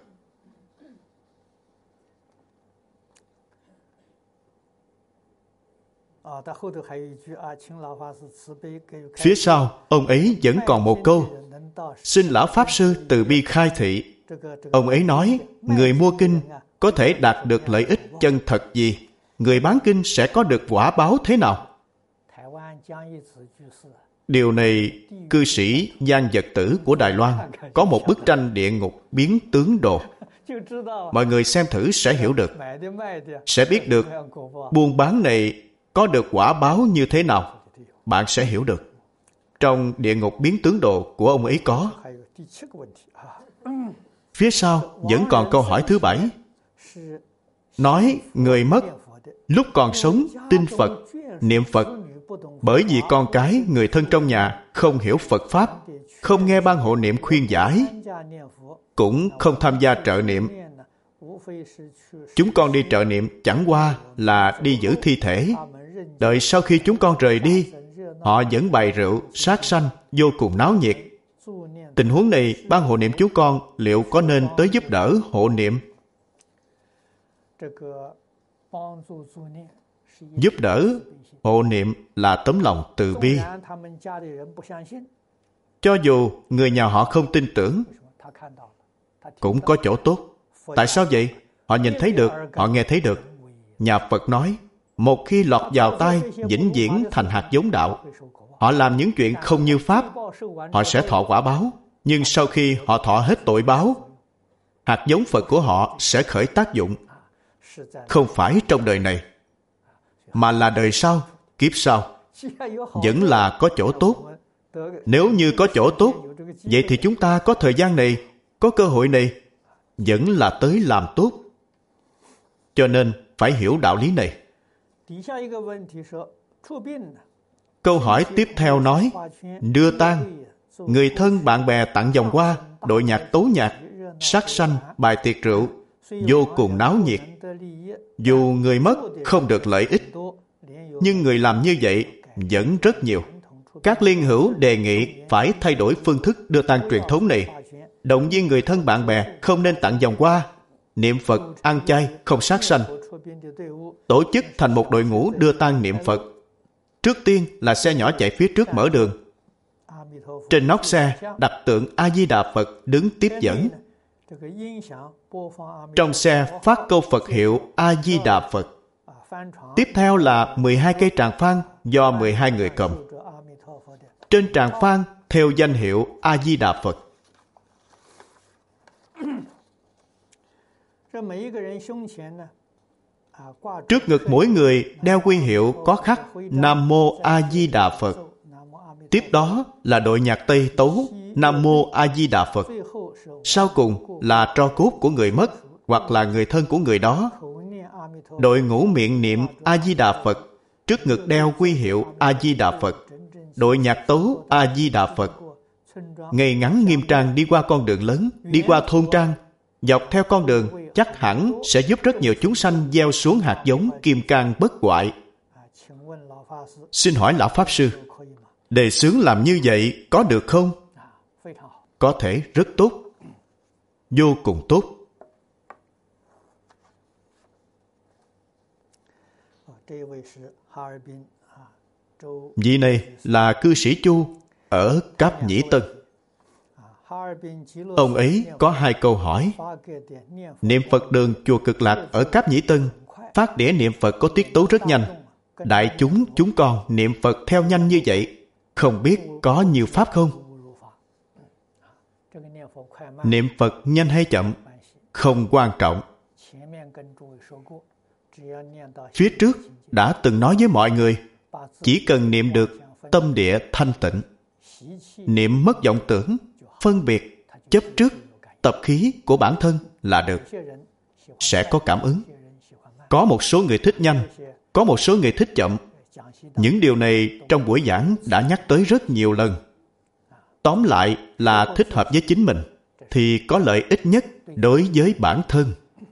Phía sau, ông ấy vẫn còn một câu. Xin Lão Pháp Sư từ bi khai thị. Ông ấy nói, người mua kinh có thể đạt được lợi ích chân thật gì? Người bán kinh sẽ có được quả báo thế nào? Điều này, cư sĩ Giang Vật Tử của Đài Loan có một bức tranh địa ngục biến tướng đồ. Mọi người xem thử sẽ hiểu được. Sẽ biết được buôn bán này có được quả báo như thế nào. Bạn sẽ hiểu được. Trong địa ngục biến tướng đồ của ông ấy có. Phía sau vẫn còn câu hỏi thứ bảy. Nói người mất, lúc còn sống tin Phật, niệm Phật. Bởi vì con cái, người thân trong nhà không hiểu Phật Pháp, không nghe ban hộ niệm khuyên giải, cũng không tham gia trợ niệm, Chúng con đi trợ niệm chẳng qua là đi giữ thi thể. Đợi sau khi chúng con rời đi, họ vẫn bày rượu, sát sanh, vô cùng náo nhiệt. Tình huống này, ban hộ niệm chúng con liệu có nên tới giúp đỡ hộ niệm? Giúp đỡ hộ niệm là tấm lòng từ bi. Cho dù người nhà họ không tin tưởng, cũng có chỗ tốt. Tại sao vậy? Họ nhìn thấy được, họ nghe thấy được. Nhà Phật nói, một khi lọt vào tai, vĩnh viễn thành hạt giống đạo. Họ làm những chuyện không như pháp, họ sẽ thọ quả báo. Nhưng sau khi họ thọ hết tội báo, hạt giống Phật của họ sẽ khởi tác dụng. Không phải trong đời này, mà là đời sau, kiếp sau. Vẫn là có chỗ tốt. Nếu như có chỗ tốt, vậy thì chúng ta có thời gian này, có cơ hội này, vẫn là tới làm tốt. Cho nên phải hiểu đạo lý này. Câu hỏi tiếp theo nói, đưa tang, người thân bạn bè tặng vòng hoa, đội nhạc tấu nhạc, sát sanh, bài tiệc rượu, vô cùng náo nhiệt. Dù người mất không được lợi ích, nhưng người làm như vậy vẫn rất nhiều. Các liên hữu đề nghị phải thay đổi phương thức đưa tang truyền thống này. Động viên người thân bạn bè không nên tặng vòng hoa, niệm Phật, ăn chay, không sát sanh. Tổ chức thành một đội ngũ đưa tang niệm Phật. Trước tiên là xe nhỏ chạy phía trước mở đường. Trên nóc xe đặt tượng A-di-đà Phật đứng tiếp dẫn. Trong xe phát câu Phật hiệu A-di-đà Phật. Tiếp theo là mười hai cây tràng phan do mười hai người cầm. Trên tràng phan theo danh hiệu A-di-đà Phật. Trước ngực mỗi người đeo huy hiệu có khắc Nam Mô A Di Đà Phật. Tiếp đó là đội nhạc Tây tấu Nam Mô A Di Đà Phật. Sau cùng là tro cốt của người mất hoặc là người thân của người đó. Đội ngũ miệng niệm A Di Đà Phật, trước ngực đeo huy hiệu A Di Đà Phật. Đội nhạc tấu A Di Đà Phật. Ngày ngắn nghiêm trang đi qua con đường lớn, đi qua thôn trang. Dọc theo con đường chắc hẳn sẽ giúp rất nhiều chúng sanh gieo xuống hạt giống kim cang bất hoại. Xin hỏi Lão Pháp Sư, đề xướng làm như vậy có được không? Có thể rất tốt, vô cùng tốt. Vị này là cư sĩ Chu ở Cáp Nhĩ Tân. Ông ấy có hai câu hỏi. Niệm Phật đường chùa Cực Lạc ở Cáp Nhĩ Tân phát đĩa niệm Phật có tiết tấu rất nhanh. Đại chúng chúng con niệm Phật theo nhanh như vậy, không biết có nhiều pháp không? Niệm Phật nhanh hay chậm không quan trọng. Phía trước đã từng nói với mọi người, chỉ cần niệm được tâm địa thanh tịnh, niệm mất vọng tưởng, phân biệt, chấp trước, tập khí của bản thân là được. Sẽ có cảm ứng. Có một số người thích nhanh, có một số người thích chậm. Những điều này trong buổi giảng đã nhắc tới rất nhiều lần. Tóm lại là thích hợp với chính mình, thì có lợi ích nhất đối với bản thân.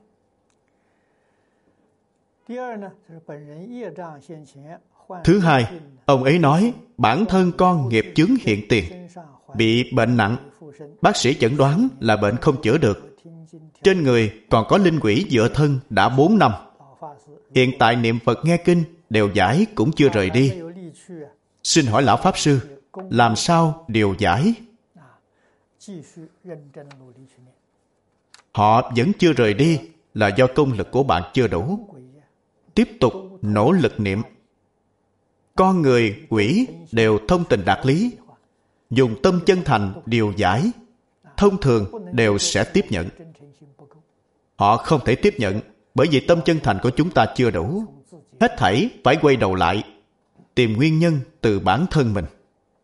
Thứ hai, ông ấy nói bản thân con nghiệp chướng hiện tiền, bị bệnh nặng. Bác sĩ chẩn đoán là bệnh không chữa được. Trên người còn có linh quỷ dựa thân đã bốn năm. Hiện tại niệm Phật nghe kinh đều giải cũng chưa rời đi. Xin hỏi Lão Pháp Sư, làm sao điều giải? Họ vẫn chưa rời đi là do công lực của bạn chưa đủ. Tiếp tục nỗ lực niệm. Con người, quỷ đều thông tình đạt lý. Dùng tâm chân thành điều giải, thông thường đều sẽ tiếp nhận. Họ không thể tiếp nhận bởi vì tâm chân thành của chúng ta chưa đủ. Hết thảy phải quay đầu lại, tìm nguyên nhân từ bản thân mình.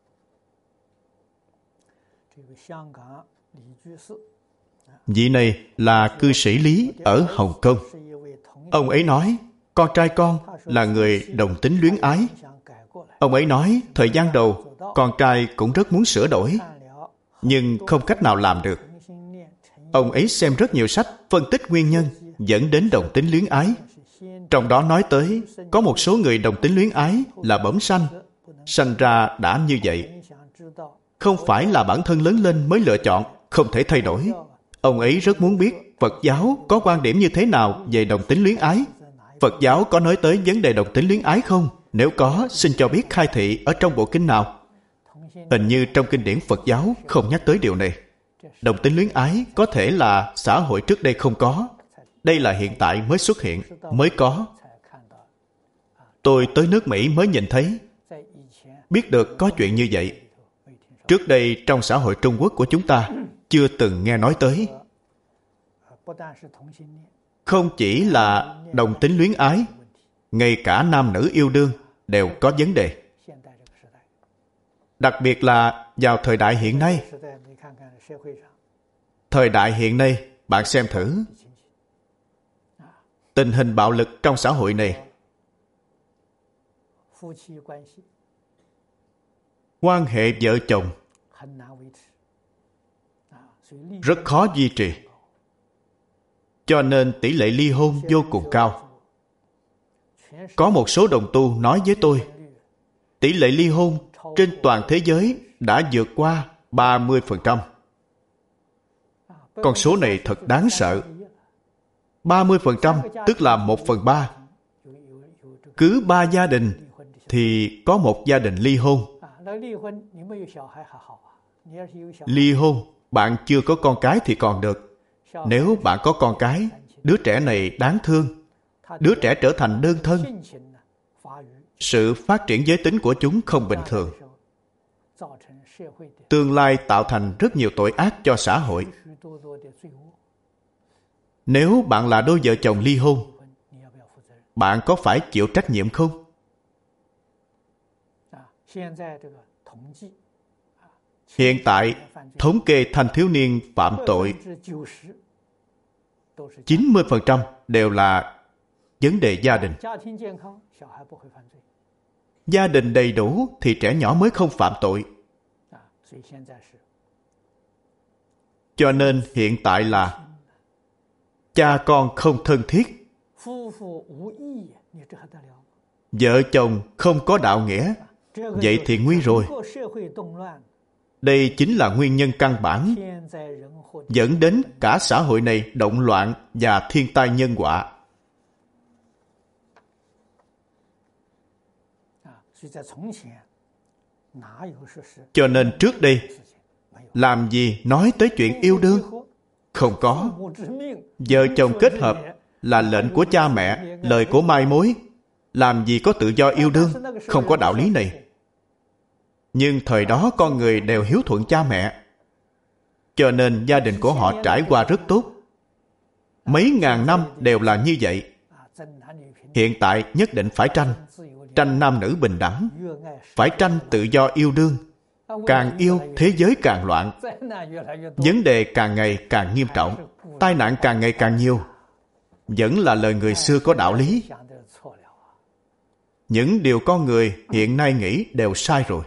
Vị này là cư sĩ Lý ở Hồng Kông. Ông ấy nói, con trai con là người đồng tính luyến ái. Ông ấy nói, thời gian đầu, con trai cũng rất muốn sửa đổi, nhưng không cách nào làm được. Ông ấy xem rất nhiều sách phân tích nguyên nhân, dẫn đến đồng tính luyến ái. Trong đó nói tới, có một số người đồng tính luyến ái là bẩm sanh, sanh ra đã như vậy. Không phải là bản thân lớn lên mới lựa chọn, không thể thay đổi. Ông ấy rất muốn biết Phật giáo có quan điểm như thế nào về đồng tính luyến ái. Phật giáo có nói tới vấn đề đồng tính luyến ái không? Nếu có, xin cho biết khai thị ở trong bộ kinh nào. Hình như trong kinh điển Phật giáo không nhắc tới điều này. Đồng tính luyến ái có thể là xã hội trước đây không có. Đây là hiện tại mới xuất hiện, mới có. Tôi tới nước Mỹ mới nhìn thấy, biết được có chuyện như vậy. Trước đây trong xã hội Trung Quốc của chúng ta chưa từng nghe nói tới. Không chỉ là đồng tính luyến ái, ngay cả nam nữ yêu đương đều có vấn đề. Đặc biệt là vào thời đại hiện nay. Thời đại hiện nay, bạn xem thử. Tình hình bạo lực trong xã hội này. Quan hệ vợ chồng rất khó duy trì. Cho nên tỷ lệ ly hôn vô cùng cao. Có một số đồng tu nói với tôi, tỷ lệ ly hôn trên toàn thế giới đã vượt qua ba mươi phần trăm. Con số này thật đáng sợ. ba mươi phần trăm tức là một phần ba. Cứ ba gia đình thì có một gia đình ly hôn. Ly hôn, bạn chưa có con cái thì còn được. Nếu bạn có con cái, đứa trẻ này đáng thương. Đứa trẻ trở thành đơn thân. Sự phát triển giới tính của chúng không bình thường. Tương lai tạo thành rất nhiều tội ác cho xã hội. Nếu bạn là đôi vợ chồng ly hôn, bạn có phải chịu trách nhiệm không? Hiện tại, thống kê thanh thiếu niên phạm tội chín mươi phần trăm đều là vấn đề gia đình. Gia đình đầy đủ thì trẻ nhỏ mới không phạm tội. Cho nên hiện tại là cha con không thân thiết. Vợ chồng không có đạo nghĩa. Vậy thì nguy rồi. Đây chính là nguyên nhân căn bản dẫn đến cả xã hội này động loạn và thiên tai nhân họa. Cho nên trước đây làm gì nói tới chuyện yêu đương? Không có. Vợ chồng kết hợp là lệnh của cha mẹ, lời của mai mối. Làm gì có tự do yêu đương? Không có đạo lý này. Nhưng thời đó con người đều hiếu thuận cha mẹ. Cho nên gia đình của họ trải qua rất tốt. Mấy ngàn năm đều là như vậy. Hiện tại nhất định phải tranh. Tranh nam nữ bình đẳng. Phải tranh tự do yêu đương. Càng yêu, thế giới càng loạn. Vấn đề càng ngày càng nghiêm trọng. Tai nạn càng ngày càng nhiều. Vẫn là lời người xưa có đạo lý. Những điều con người hiện nay nghĩ đều sai rồi.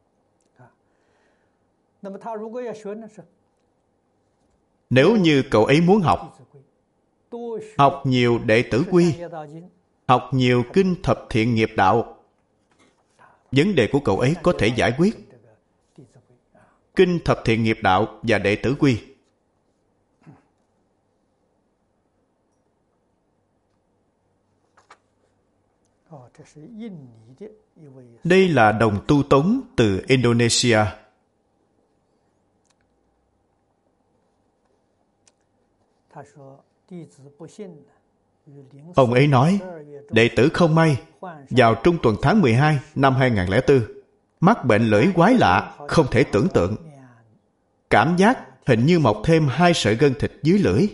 Nếu như cậu ấy muốn học, học nhiều đệ tử quy, học nhiều kinh thập thiện nghiệp đạo, vấn đề của cậu ấy có thể giải quyết. Kinh thập thiện nghiệp đạo và đệ tử quy. Đây là đồng tu tống từ Indonesia. Ông ấy nói, đệ tử không may, vào trung tuần tháng mười hai năm hai nghìn lẻ bốn, mắc bệnh lưỡi quái lạ, không thể tưởng tượng. Cảm giác hình như mọc thêm hai sợi gân thịt dưới lưỡi.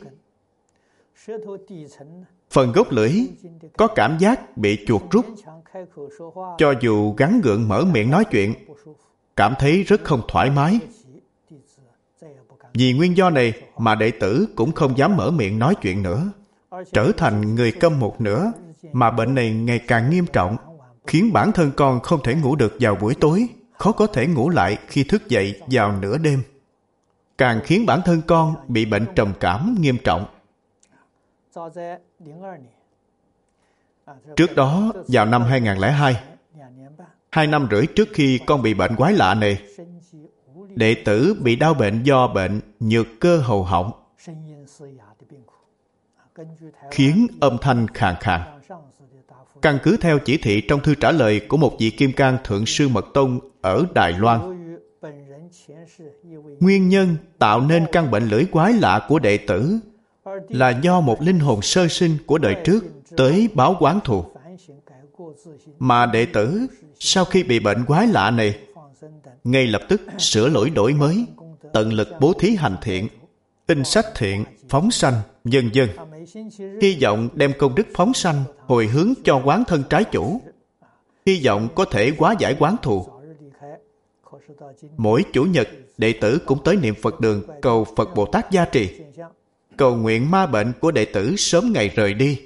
Phần gốc lưỡi có cảm giác bị chuột rút. Cho dù gắng gượng mở miệng nói chuyện, cảm thấy rất không thoải mái. Vì nguyên do này mà đệ tử cũng không dám mở miệng nói chuyện nữa. Trở thành người câm một nửa, mà bệnh này ngày càng nghiêm trọng, khiến bản thân con không thể ngủ được vào buổi tối, khó có thể ngủ lại khi thức dậy vào nửa đêm. Càng khiến bản thân con bị bệnh trầm cảm nghiêm trọng. Trước đó, vào năm hai không không hai, hai năm rưỡi trước khi con bị bệnh quái lạ này, đệ tử bị đau bệnh do bệnh nhược cơ hầu họng, khiến âm thanh khàn khàn. Căn cứ theo chỉ thị trong thư trả lời của một vị Kim Cang Thượng Sư Mật Tông ở Đài Loan, nguyên nhân tạo nên căn bệnh lưỡi quái lạ của đệ tử là do một linh hồn sơ sinh của đời trước tới báo oán thù. Mà đệ tử sau khi bị bệnh quái lạ này, ngay lập tức sửa lỗi đổi mới, tận lực bố thí hành thiện, in sách thiện, phóng sanh, vân vân, hy vọng đem công đức phóng sanh hồi hướng cho oán thân trái chủ, hy vọng có thể hóa giải oán thù. Mỗi chủ nhật, đệ tử cũng tới niệm Phật đường cầu Phật Bồ Tát gia trì, cầu nguyện ma bệnh của đệ tử sớm ngày rời đi.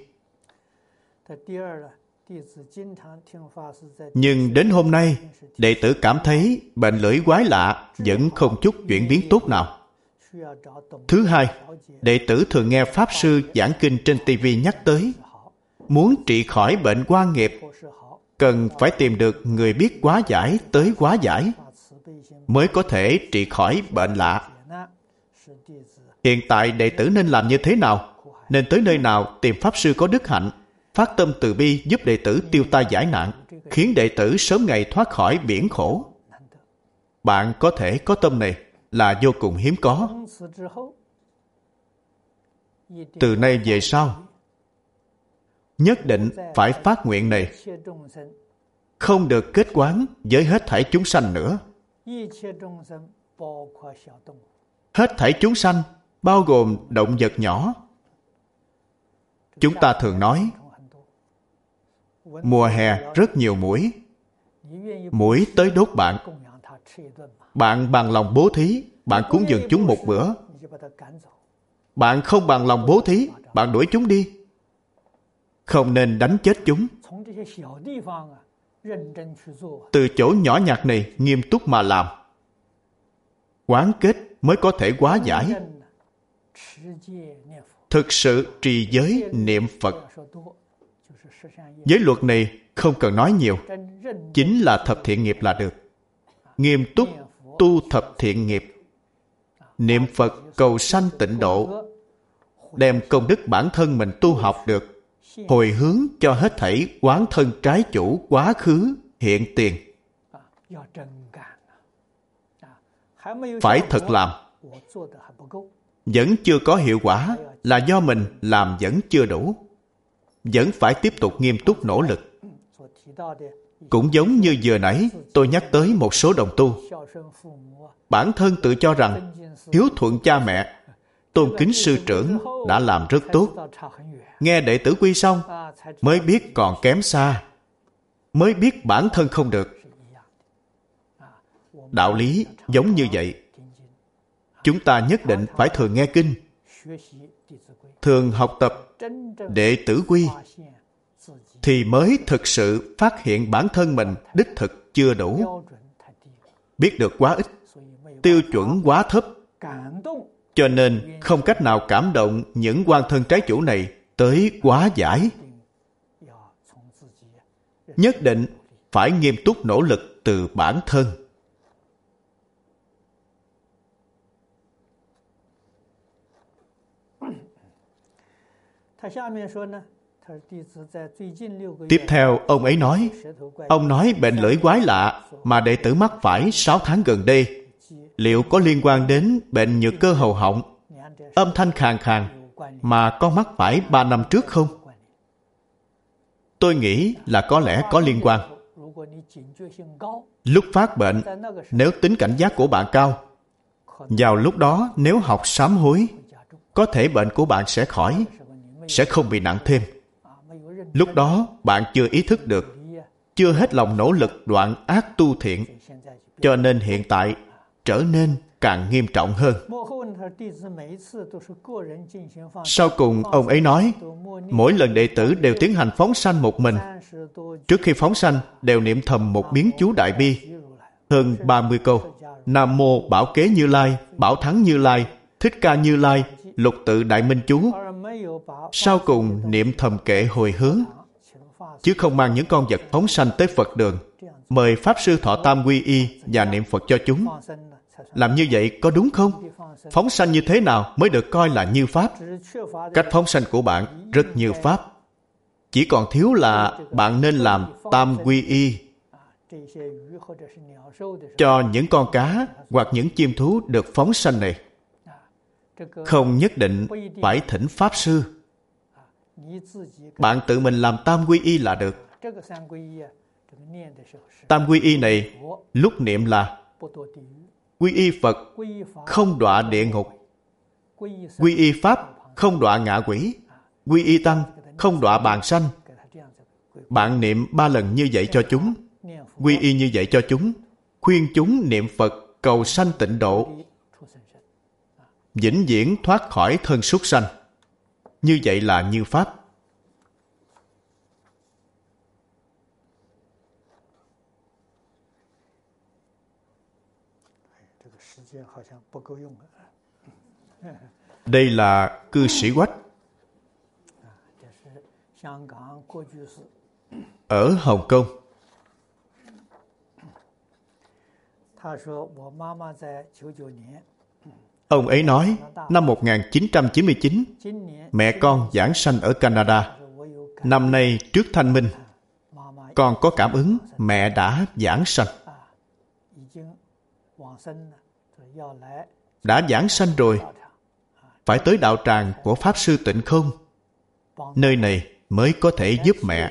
Nhưng đến hôm nay, đệ tử cảm thấy bệnh lưỡi quái lạ vẫn không chút chuyển biến tốt nào. Thứ hai, đệ tử thường nghe Pháp Sư giảng kinh trên ti vi nhắc tới, muốn trị khỏi bệnh oan nghiệp, cần phải tìm được người biết hóa giải tới hóa giải, mới có thể trị khỏi bệnh lạ. Hiện tại đệ tử nên làm như thế nào? Nên tới nơi nào tìm Pháp Sư có đức hạnh, phát tâm từ bi giúp đệ tử tiêu tai giải nạn, khiến đệ tử sớm ngày thoát khỏi biển khổ. Bạn có thể có tâm này là vô cùng hiếm có. Từ nay về sau, nhất định phải phát nguyện này, không được kết oán với hết thảy chúng sanh nữa. Hết thảy chúng sanh bao gồm động vật nhỏ. Chúng ta thường nói, mùa hè rất nhiều muỗi. Muỗi tới đốt bạn. Bạn bằng lòng bố thí, bạn cúng dường chúng một bữa. Bạn không bằng lòng bố thí, bạn đuổi chúng đi. Không nên đánh chết chúng. Từ chỗ nhỏ nhặt này nghiêm túc mà làm, quán kết mới có thể hóa giải. Thực sự trì giới niệm Phật. Giới luật này không cần nói nhiều, chính là thập thiện nghiệp là được. Nghiêm túc tu thập thiện nghiệp, niệm Phật cầu sanh tịnh độ, đem công đức bản thân mình tu học được, hồi hướng cho hết thảy oán thân trái chủ quá khứ hiện tiền. Phải thật làm. Vẫn chưa có hiệu quả là do mình làm vẫn chưa đủ. Vẫn phải tiếp tục nghiêm túc nỗ lực. Cũng giống như vừa nãy tôi nhắc tới một số đồng tu, bản thân tự cho rằng hiếu thuận cha mẹ, tôn kính sư trưởng đã làm rất tốt. Nghe đệ tử quy xong mới biết còn kém xa, mới biết bản thân không được. Đạo lý giống như vậy. Chúng ta nhất định phải thường nghe kinh, thường học tập đệ tử quy, thì mới thực sự phát hiện bản thân mình đích thực chưa đủ, biết được quá ít, tiêu chuẩn quá thấp, cho nên không cách nào cảm động những oan thân trái chủ này tới hóa giải. Nhất định phải nghiêm túc nỗ lực từ bản thân. Tiếp theo, ông ấy nói, ông nói bệnh lưỡi quái lạ mà đệ tử mắc phải sáu tháng gần đây, liệu có liên quan đến bệnh nhược cơ hầu họng, âm thanh khàn khàn mà con mắc phải ba năm trước không? Tôi nghĩ là có lẽ có liên quan. Lúc phát bệnh, nếu tính cảnh giác của bạn cao, vào lúc đó nếu học sám hối, có thể bệnh của bạn sẽ khỏi, sẽ không bị nặng thêm. Lúc đó bạn chưa ý thức được, chưa hết lòng nỗ lực đoạn ác tu thiện, cho nên hiện tại trở nên càng nghiêm trọng hơn. Sau cùng ông ấy nói, mỗi lần đệ tử đều tiến hành phóng sanh một mình. Trước khi phóng sanh đều niệm thầm một biến chú Đại Bi, hơn ba mươi câu: Nam Mô Bảo Kế Như Lai, Bảo Thắng Như Lai, Thích Ca Như Lai, Lục Tự Đại Minh Chú. sau cùng niệm thầm kệ hồi hướng, chứ không mang những con vật phóng sanh tới Phật đường, mời Pháp Sư thọ tam quy y và niệm Phật cho chúng. Làm như vậy có đúng không? Phóng sanh như thế nào mới được coi là như Pháp? Cách phóng sanh của bạn rất như Pháp. Chỉ còn thiếu là bạn nên làm tam quy y cho những con cá hoặc những chim thú được phóng sanh này. Không nhất định phải thỉnh Pháp Sư. Bạn tự mình làm tam quy y là được. Tam quy y này lúc niệm là quy y Phật không đọa địa ngục, quy y Pháp không đọa ngạ quỷ, quy y Tăng không đọa bàn sanh. Bạn niệm ba lần như vậy cho chúng, quy y như vậy cho chúng, khuyên chúng niệm Phật cầu sanh tịnh độ, vĩnh viễn thoát khỏi thân súc sanh. Như vậy là như Pháp. Đây là cư sĩ Quách ở Hồng Kông. Ông ấy nói, năm một nghìn chín trăm chín mươi chín, mẹ con giảng sanh ở Canada. Năm nay trước Thanh Minh, con có cảm ứng mẹ đã giảng sanh. Đã giảng sanh rồi, phải tới đạo tràng của Pháp Sư Tịnh Không. Nơi này mới có thể giúp mẹ.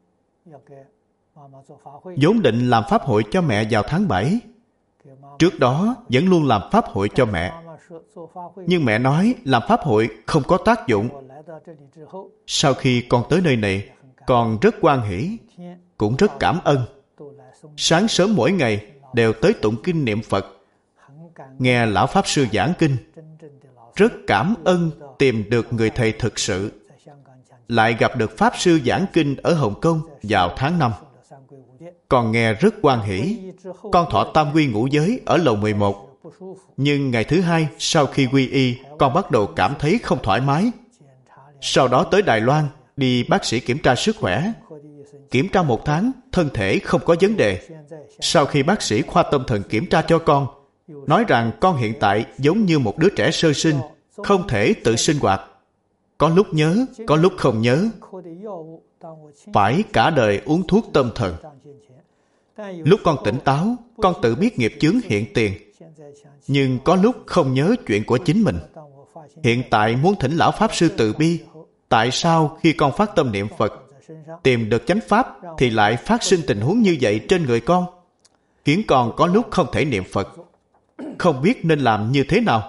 Vốn định làm pháp hội cho mẹ vào tháng bảy. Trước đó vẫn luôn làm pháp hội cho mẹ. Nhưng mẹ nói làm pháp hội không có tác dụng. Sau khi con tới nơi này, con rất hoan hỷ, cũng rất cảm ơn. Sáng sớm mỗi ngày đều tới tụng kinh niệm Phật, nghe Lão Pháp Sư giảng kinh. Rất cảm ơn tìm được người thầy thực sự. Lại gặp được Pháp Sư giảng kinh ở Hồng Kông vào tháng năm. Con nghe rất hoan hỷ. Con thọ tam quy ngũ giới ở lầu mười một. Nhưng ngày thứ hai sau khi quy y, con bắt đầu cảm thấy không thoải mái. Sau đó tới Đài Loan, đi bác sĩ kiểm tra sức khỏe. Kiểm tra một tháng, thân thể không có vấn đề. Sau khi bác sĩ khoa tâm thần kiểm tra cho con, nói rằng con hiện tại giống như một đứa trẻ sơ sinh, không thể tự sinh hoạt. Có lúc nhớ, có lúc không nhớ. Phải cả đời uống thuốc tâm thần. Lúc con tỉnh táo, con tự biết nghiệp chướng hiện tiền. Nhưng có lúc không nhớ chuyện của chính mình. Hiện tại muốn thỉnh Lão Pháp Sư từ bi. Tại sao khi con phát tâm niệm Phật, tìm được chánh Pháp thì lại phát sinh tình huống như vậy trên người con? Khiến con có lúc không thể niệm Phật, không biết nên làm như thế nào.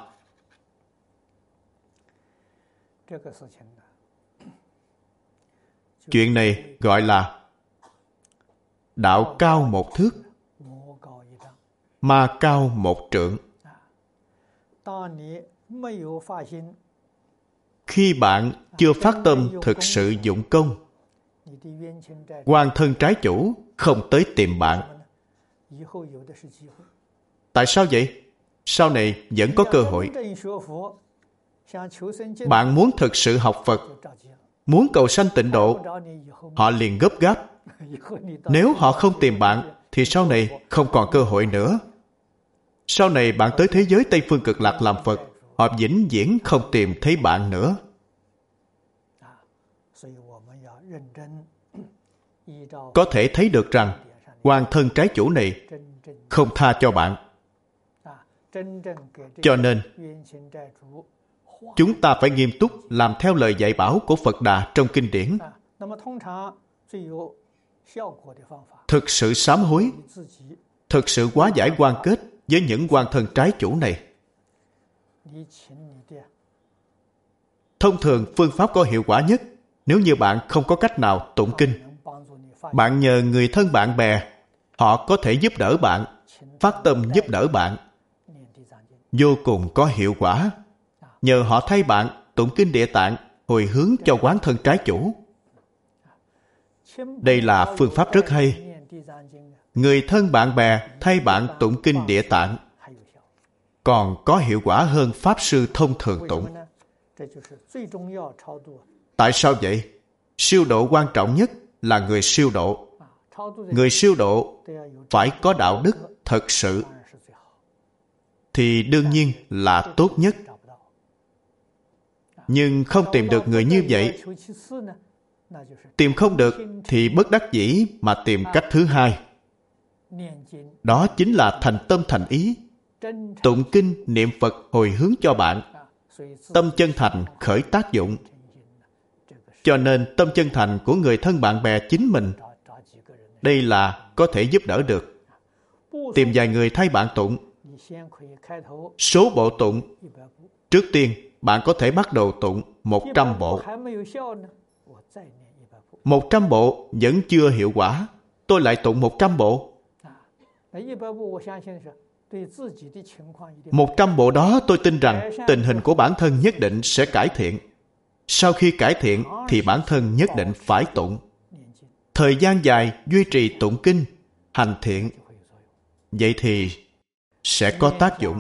Chuyện này gọi là đạo cao một thước, ma cao một trượng. Khi bạn chưa phát tâm thực sự dụng công, oan thân trái chủ không tới tìm bạn. Tại sao vậy? Sau này vẫn có cơ hội. Bạn muốn thực sự học Phật, muốn cầu sanh tịnh độ, họ liền gấp gáp. Nếu họ không tìm bạn, thì sau này không còn cơ hội nữa. Sau này bạn tới thế giới Tây Phương Cực Lạc làm Phật, họ vĩnh viễn không tìm thấy bạn nữa. Có thể thấy được rằng oan thân trái chủ này không tha cho bạn. Cho nên chúng ta phải nghiêm túc làm theo lời dạy bảo của Phật Đà trong kinh điển. Thực sự sám hối, thực sự hóa giải oan kết với những oan thân trái chủ này. Thông thường phương pháp có hiệu quả nhất nếu như bạn không có cách nào tụng kinh. Bạn nhờ người thân bạn bè, họ có thể giúp đỡ bạn, phát tâm giúp đỡ bạn. Vô cùng có hiệu quả. Nhờ họ thay bạn tụng kinh Địa Tạng, hồi hướng cho oán thân trái chủ. Đây là phương pháp rất hay. Người thân bạn bè thay bạn tụng kinh Địa Tạng còn có hiệu quả hơn Pháp Sư thông thường tụng. Tại sao vậy? Siêu độ quan trọng nhất là người siêu độ. Người siêu độ phải có đạo đức thật sự, thì đương nhiên là tốt nhất. Nhưng không tìm được người như vậy, tìm không được thì bất đắc dĩ mà tìm cách thứ hai. Đó chính là thành tâm thành ý, tụng kinh niệm Phật hồi hướng cho bạn. Tâm chân thành khởi tác dụng. Cho nên tâm chân thành của người thân bạn bè chính mình, đây là có thể giúp đỡ được. Tìm vài người thay bạn tụng. Số bộ tụng, trước tiên bạn có thể bắt đầu tụng một trăm bộ. Một trăm bộ vẫn chưa hiệu quả, tôi lại tụng một trăm bộ. Một trăm bộ đó tôi tin rằng tình hình của bản thân nhất định sẽ cải thiện. Sau khi cải thiện thì bản thân nhất định phải tụng. Thời gian dài duy trì tụng kinh, hành thiện, vậy thì sẽ có tác dụng.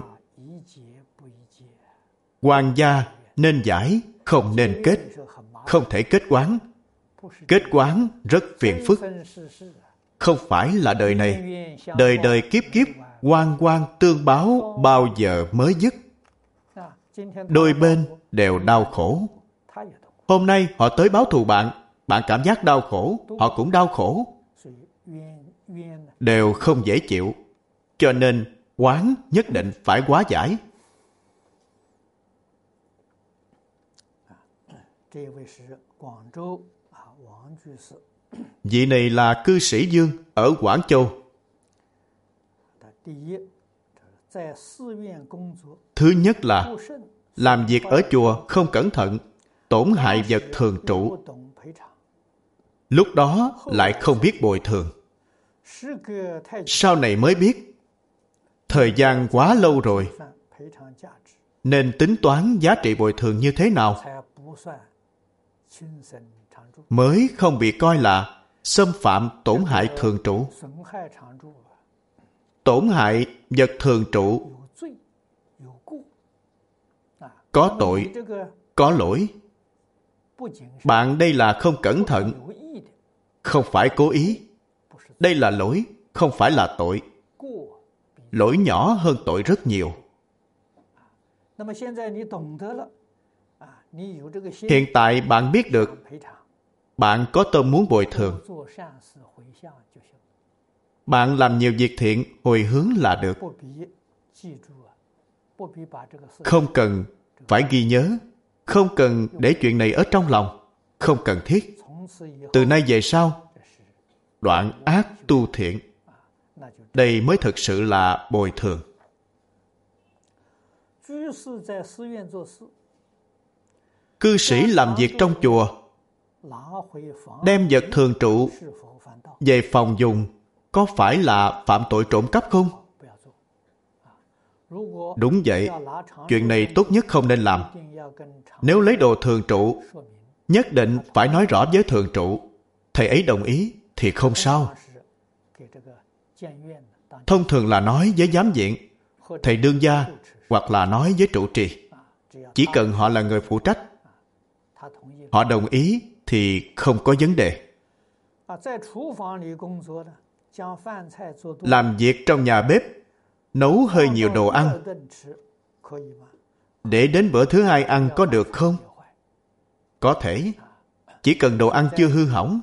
Oan gia nên giải, không nên kết. Không thể kết oán. Kết oán rất phiền phức. Không phải là đời này. Đời đời kiếp kiếp, oan oan tương báo bao giờ mới dứt. Đôi bên đều đau khổ. Hôm nay họ tới báo thù bạn, bạn cảm giác đau khổ, họ cũng đau khổ. Đều không dễ chịu. Cho nên oán nhất định phải hóa giải. Vị này là cư sĩ Dương ở Quảng Châu. Thứ nhất là làm việc ở chùa không cẩn thận, tổn hại vật thường trụ. Lúc đó lại không biết bồi thường. Sau này mới biết. Thời gian quá lâu rồi, nên tính toán giá trị bồi thường như thế nào mới không bị coi là xâm phạm tổn hại thường trụ. Tổn hại vật thường trụ có tội, có lỗi. Bạn đây là không cẩn thận, không phải cố ý. Đây là lỗi, không phải là tội. Lỗi nhỏ hơn tội rất nhiều. Hiện tại bạn biết được, bạn có tâm muốn bồi thường. Bạn làm nhiều việc thiện, hồi hướng là được. Không cần phải ghi nhớ, không cần để chuyện này ở trong lòng, không cần thiết. Từ nay về sau, đoạn ác tu thiện. Đây mới thực sự là bồi thường. Cư sĩ làm việc trong chùa, đem vật thường trụ về phòng dùng, có phải là phạm tội trộm cắp không? Đúng vậy, chuyện này tốt nhất không nên làm. Nếu lấy đồ thường trụ, nhất định phải nói rõ với thường trụ. Thầy ấy đồng ý thì không sao. Thông thường là nói với giám viện, thầy đương gia, hoặc là nói với trụ trì. Chỉ cần họ là người phụ trách, họ đồng ý thì không có vấn đề. Làm việc trong nhà bếp, nấu hơi nhiều đồ ăn, để đến bữa thứ hai ăn có được không? Có thể. Chỉ cần đồ ăn chưa hư hỏng.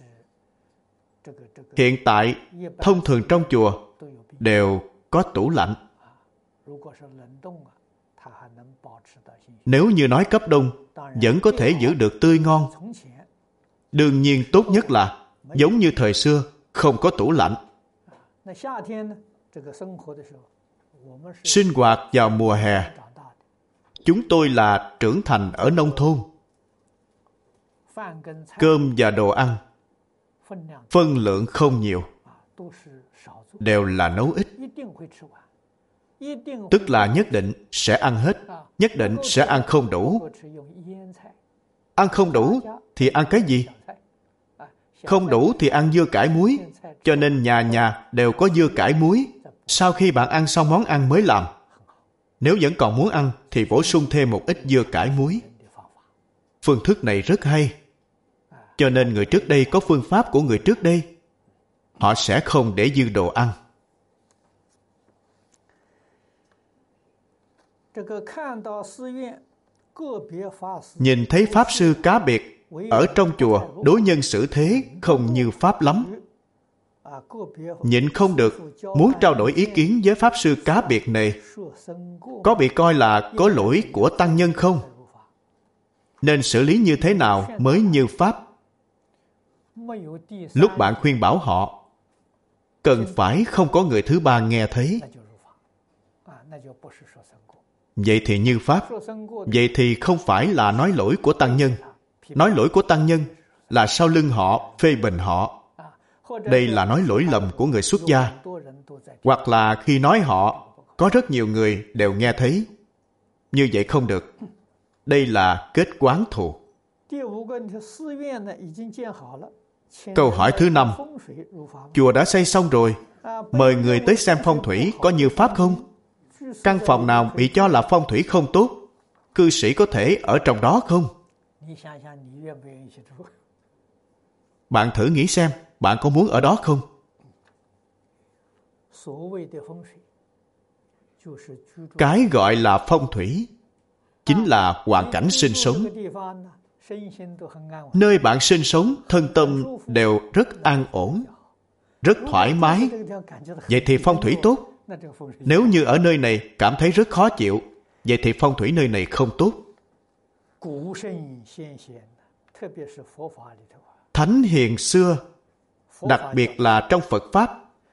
Hiện tại, thông thường trong chùa đều có tủ lạnh. Nếu như nói cấp đông, vẫn có thể giữ được tươi ngon. Đương nhiên tốt nhất là giống như thời xưa, không có tủ lạnh. Sinh hoạt vào mùa hè. Chúng tôi là trưởng thành ở nông thôn. Cơm và đồ ăn, phân lượng không nhiều, đều là nấu ít. Tức là nhất định sẽ ăn hết, nhất định sẽ ăn không đủ. Ăn không đủ thì ăn cái gì? Không đủ thì ăn dưa cải muối, cho nên nhà nhà đều có dưa cải muối. Sau khi bạn ăn xong món ăn mới làm. Nếu vẫn còn muốn ăn thì bổ sung thêm một ít dưa cải muối. phương thức này rất hay. Cho nên người trước đây có phương pháp của người trước đây. Họ sẽ không để dư đồ ăn. Nhìn thấy Pháp Sư cá biệt ở trong chùa đối nhân xử thế không như Pháp lắm. Nhịn không được, muốn trao đổi ý kiến với Pháp Sư cá biệt này. Có bị coi là có lỗi của tăng nhân không? Nên xử lý như thế nào mới như Pháp? Lúc bạn khuyên bảo họ, cần phải không có người thứ ba nghe thấy. Vậy thì như Pháp. Vậy thì không phải là nói lỗi của tăng nhân. Nói lỗi của tăng nhân là sau lưng họ phê bình họ. Đây là nói lỗi lầm của người xuất gia. Hoặc là khi nói họ, có rất nhiều người đều nghe thấy. Như vậy không được. Đây là kết quán thù. Câu hỏi thứ năm. Chùa đã xây xong rồi. Mời người tới xem phong thủy có như Pháp không? Căn phòng nào bị cho là phong thủy không tốt, cư sĩ có thể ở trong đó không? Bạn thử nghĩ xem, bạn có muốn ở đó không? Cái gọi là phong thủy chính là hoàn cảnh sinh sống. Nơi bạn sinh sống, thân tâm đều rất an ổn, rất thoải mái. Vậy thì phong thủy tốt. Nếu như ở nơi này cảm thấy rất khó chịu, vậy thì phong thủy nơi này không tốt. Thánh hiền xưa, đặc biệt là trong Phật Pháp,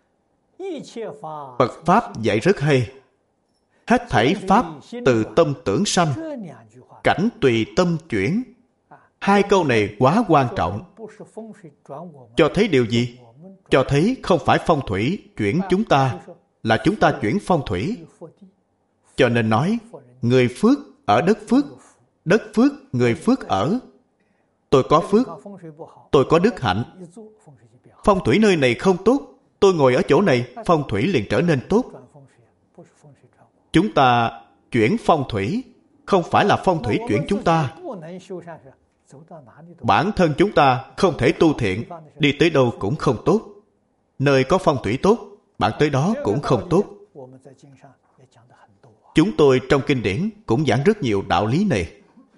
Phật Pháp dạy rất hay. Hết thảy Pháp từ tâm tưởng sanh, cảnh tùy tâm chuyển. Hai câu này quá quan trọng. Cho thấy điều gì? Cho thấy không phải phong thủy chuyển chúng ta, là chúng ta chuyển phong thủy. Cho nên nói, người phước ở đất phước, đất phước người phước ở. Tôi có phước, tôi có đức hạnh. Phong thủy nơi này không tốt, tôi ngồi ở chỗ này, phong thủy liền trở nên tốt. Chúng ta chuyển phong thủy, không phải là phong thủy chuyển chúng ta. Bản thân chúng ta không thể tu thiện, đi tới đâu cũng không tốt. Nơi có phong thủy tốt, bạn tới đó cũng không tốt. Chúng tôi trong kinh điển cũng giảng rất nhiều đạo lý này.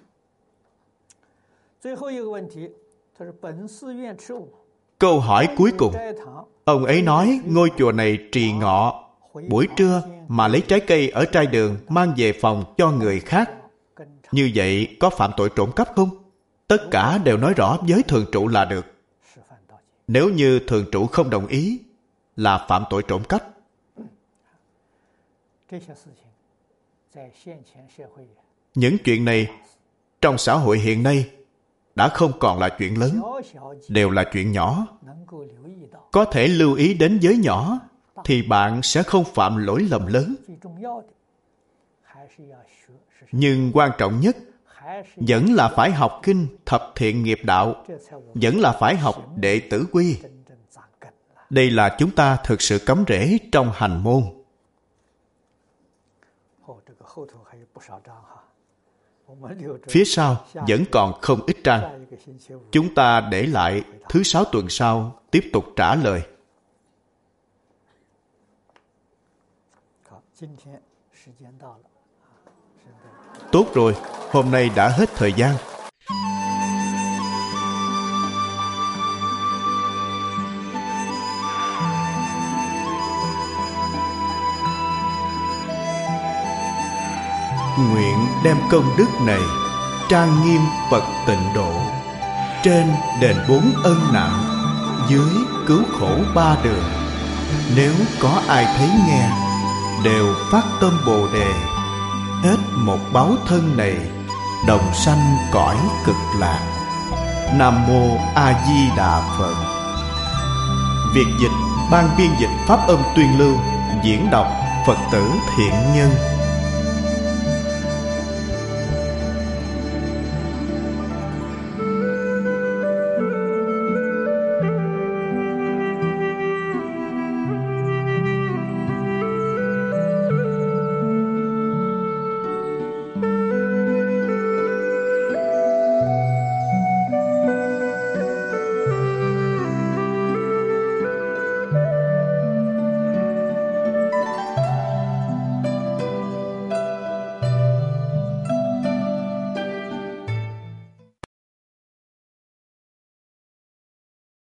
Câu hỏi cuối cùng, ông ấy nói ngôi chùa này trì ngọ, buổi trưa mà lấy trái cây ở trai đường mang về phòng cho người khác. Như vậy có phạm tội trộm cắp không? Tất cả đều nói rõ với thường trụ là được. Nếu như thường trụ không đồng ý, là phạm tội trộm cắp. Những chuyện này trong xã hội hiện nay đã không còn là chuyện lớn, đều là chuyện nhỏ. Có thể lưu ý đến giới nhỏ thì bạn sẽ không phạm lỗi lầm lớn. Nhưng quan trọng nhất vẫn là phải học kinh thập thiện nghiệp đạo, vẫn là phải học đệ tử quy. Đây là chúng ta thực sự cắm rễ trong hành môn. Phía sau vẫn còn không ít trang. Chúng ta để lại thứ sáu tuần sau tiếp tục trả lời. Tốt rồi, hôm nay đã hết thời gian. Nguyện đem công đức này trang nghiêm Phật tịnh độ, trên đền bốn ân nặng, dưới cứu khổ ba đường. Nếu có ai thấy nghe, đều phát tâm Bồ Đề, hết một báo thân này, đồng sanh cõi cực lạc. Nam mô A Di Đà Phật. Việc dịch ban biên dịch pháp âm tuyên lưu, diễn đọc Phật tử Thiện Nhân.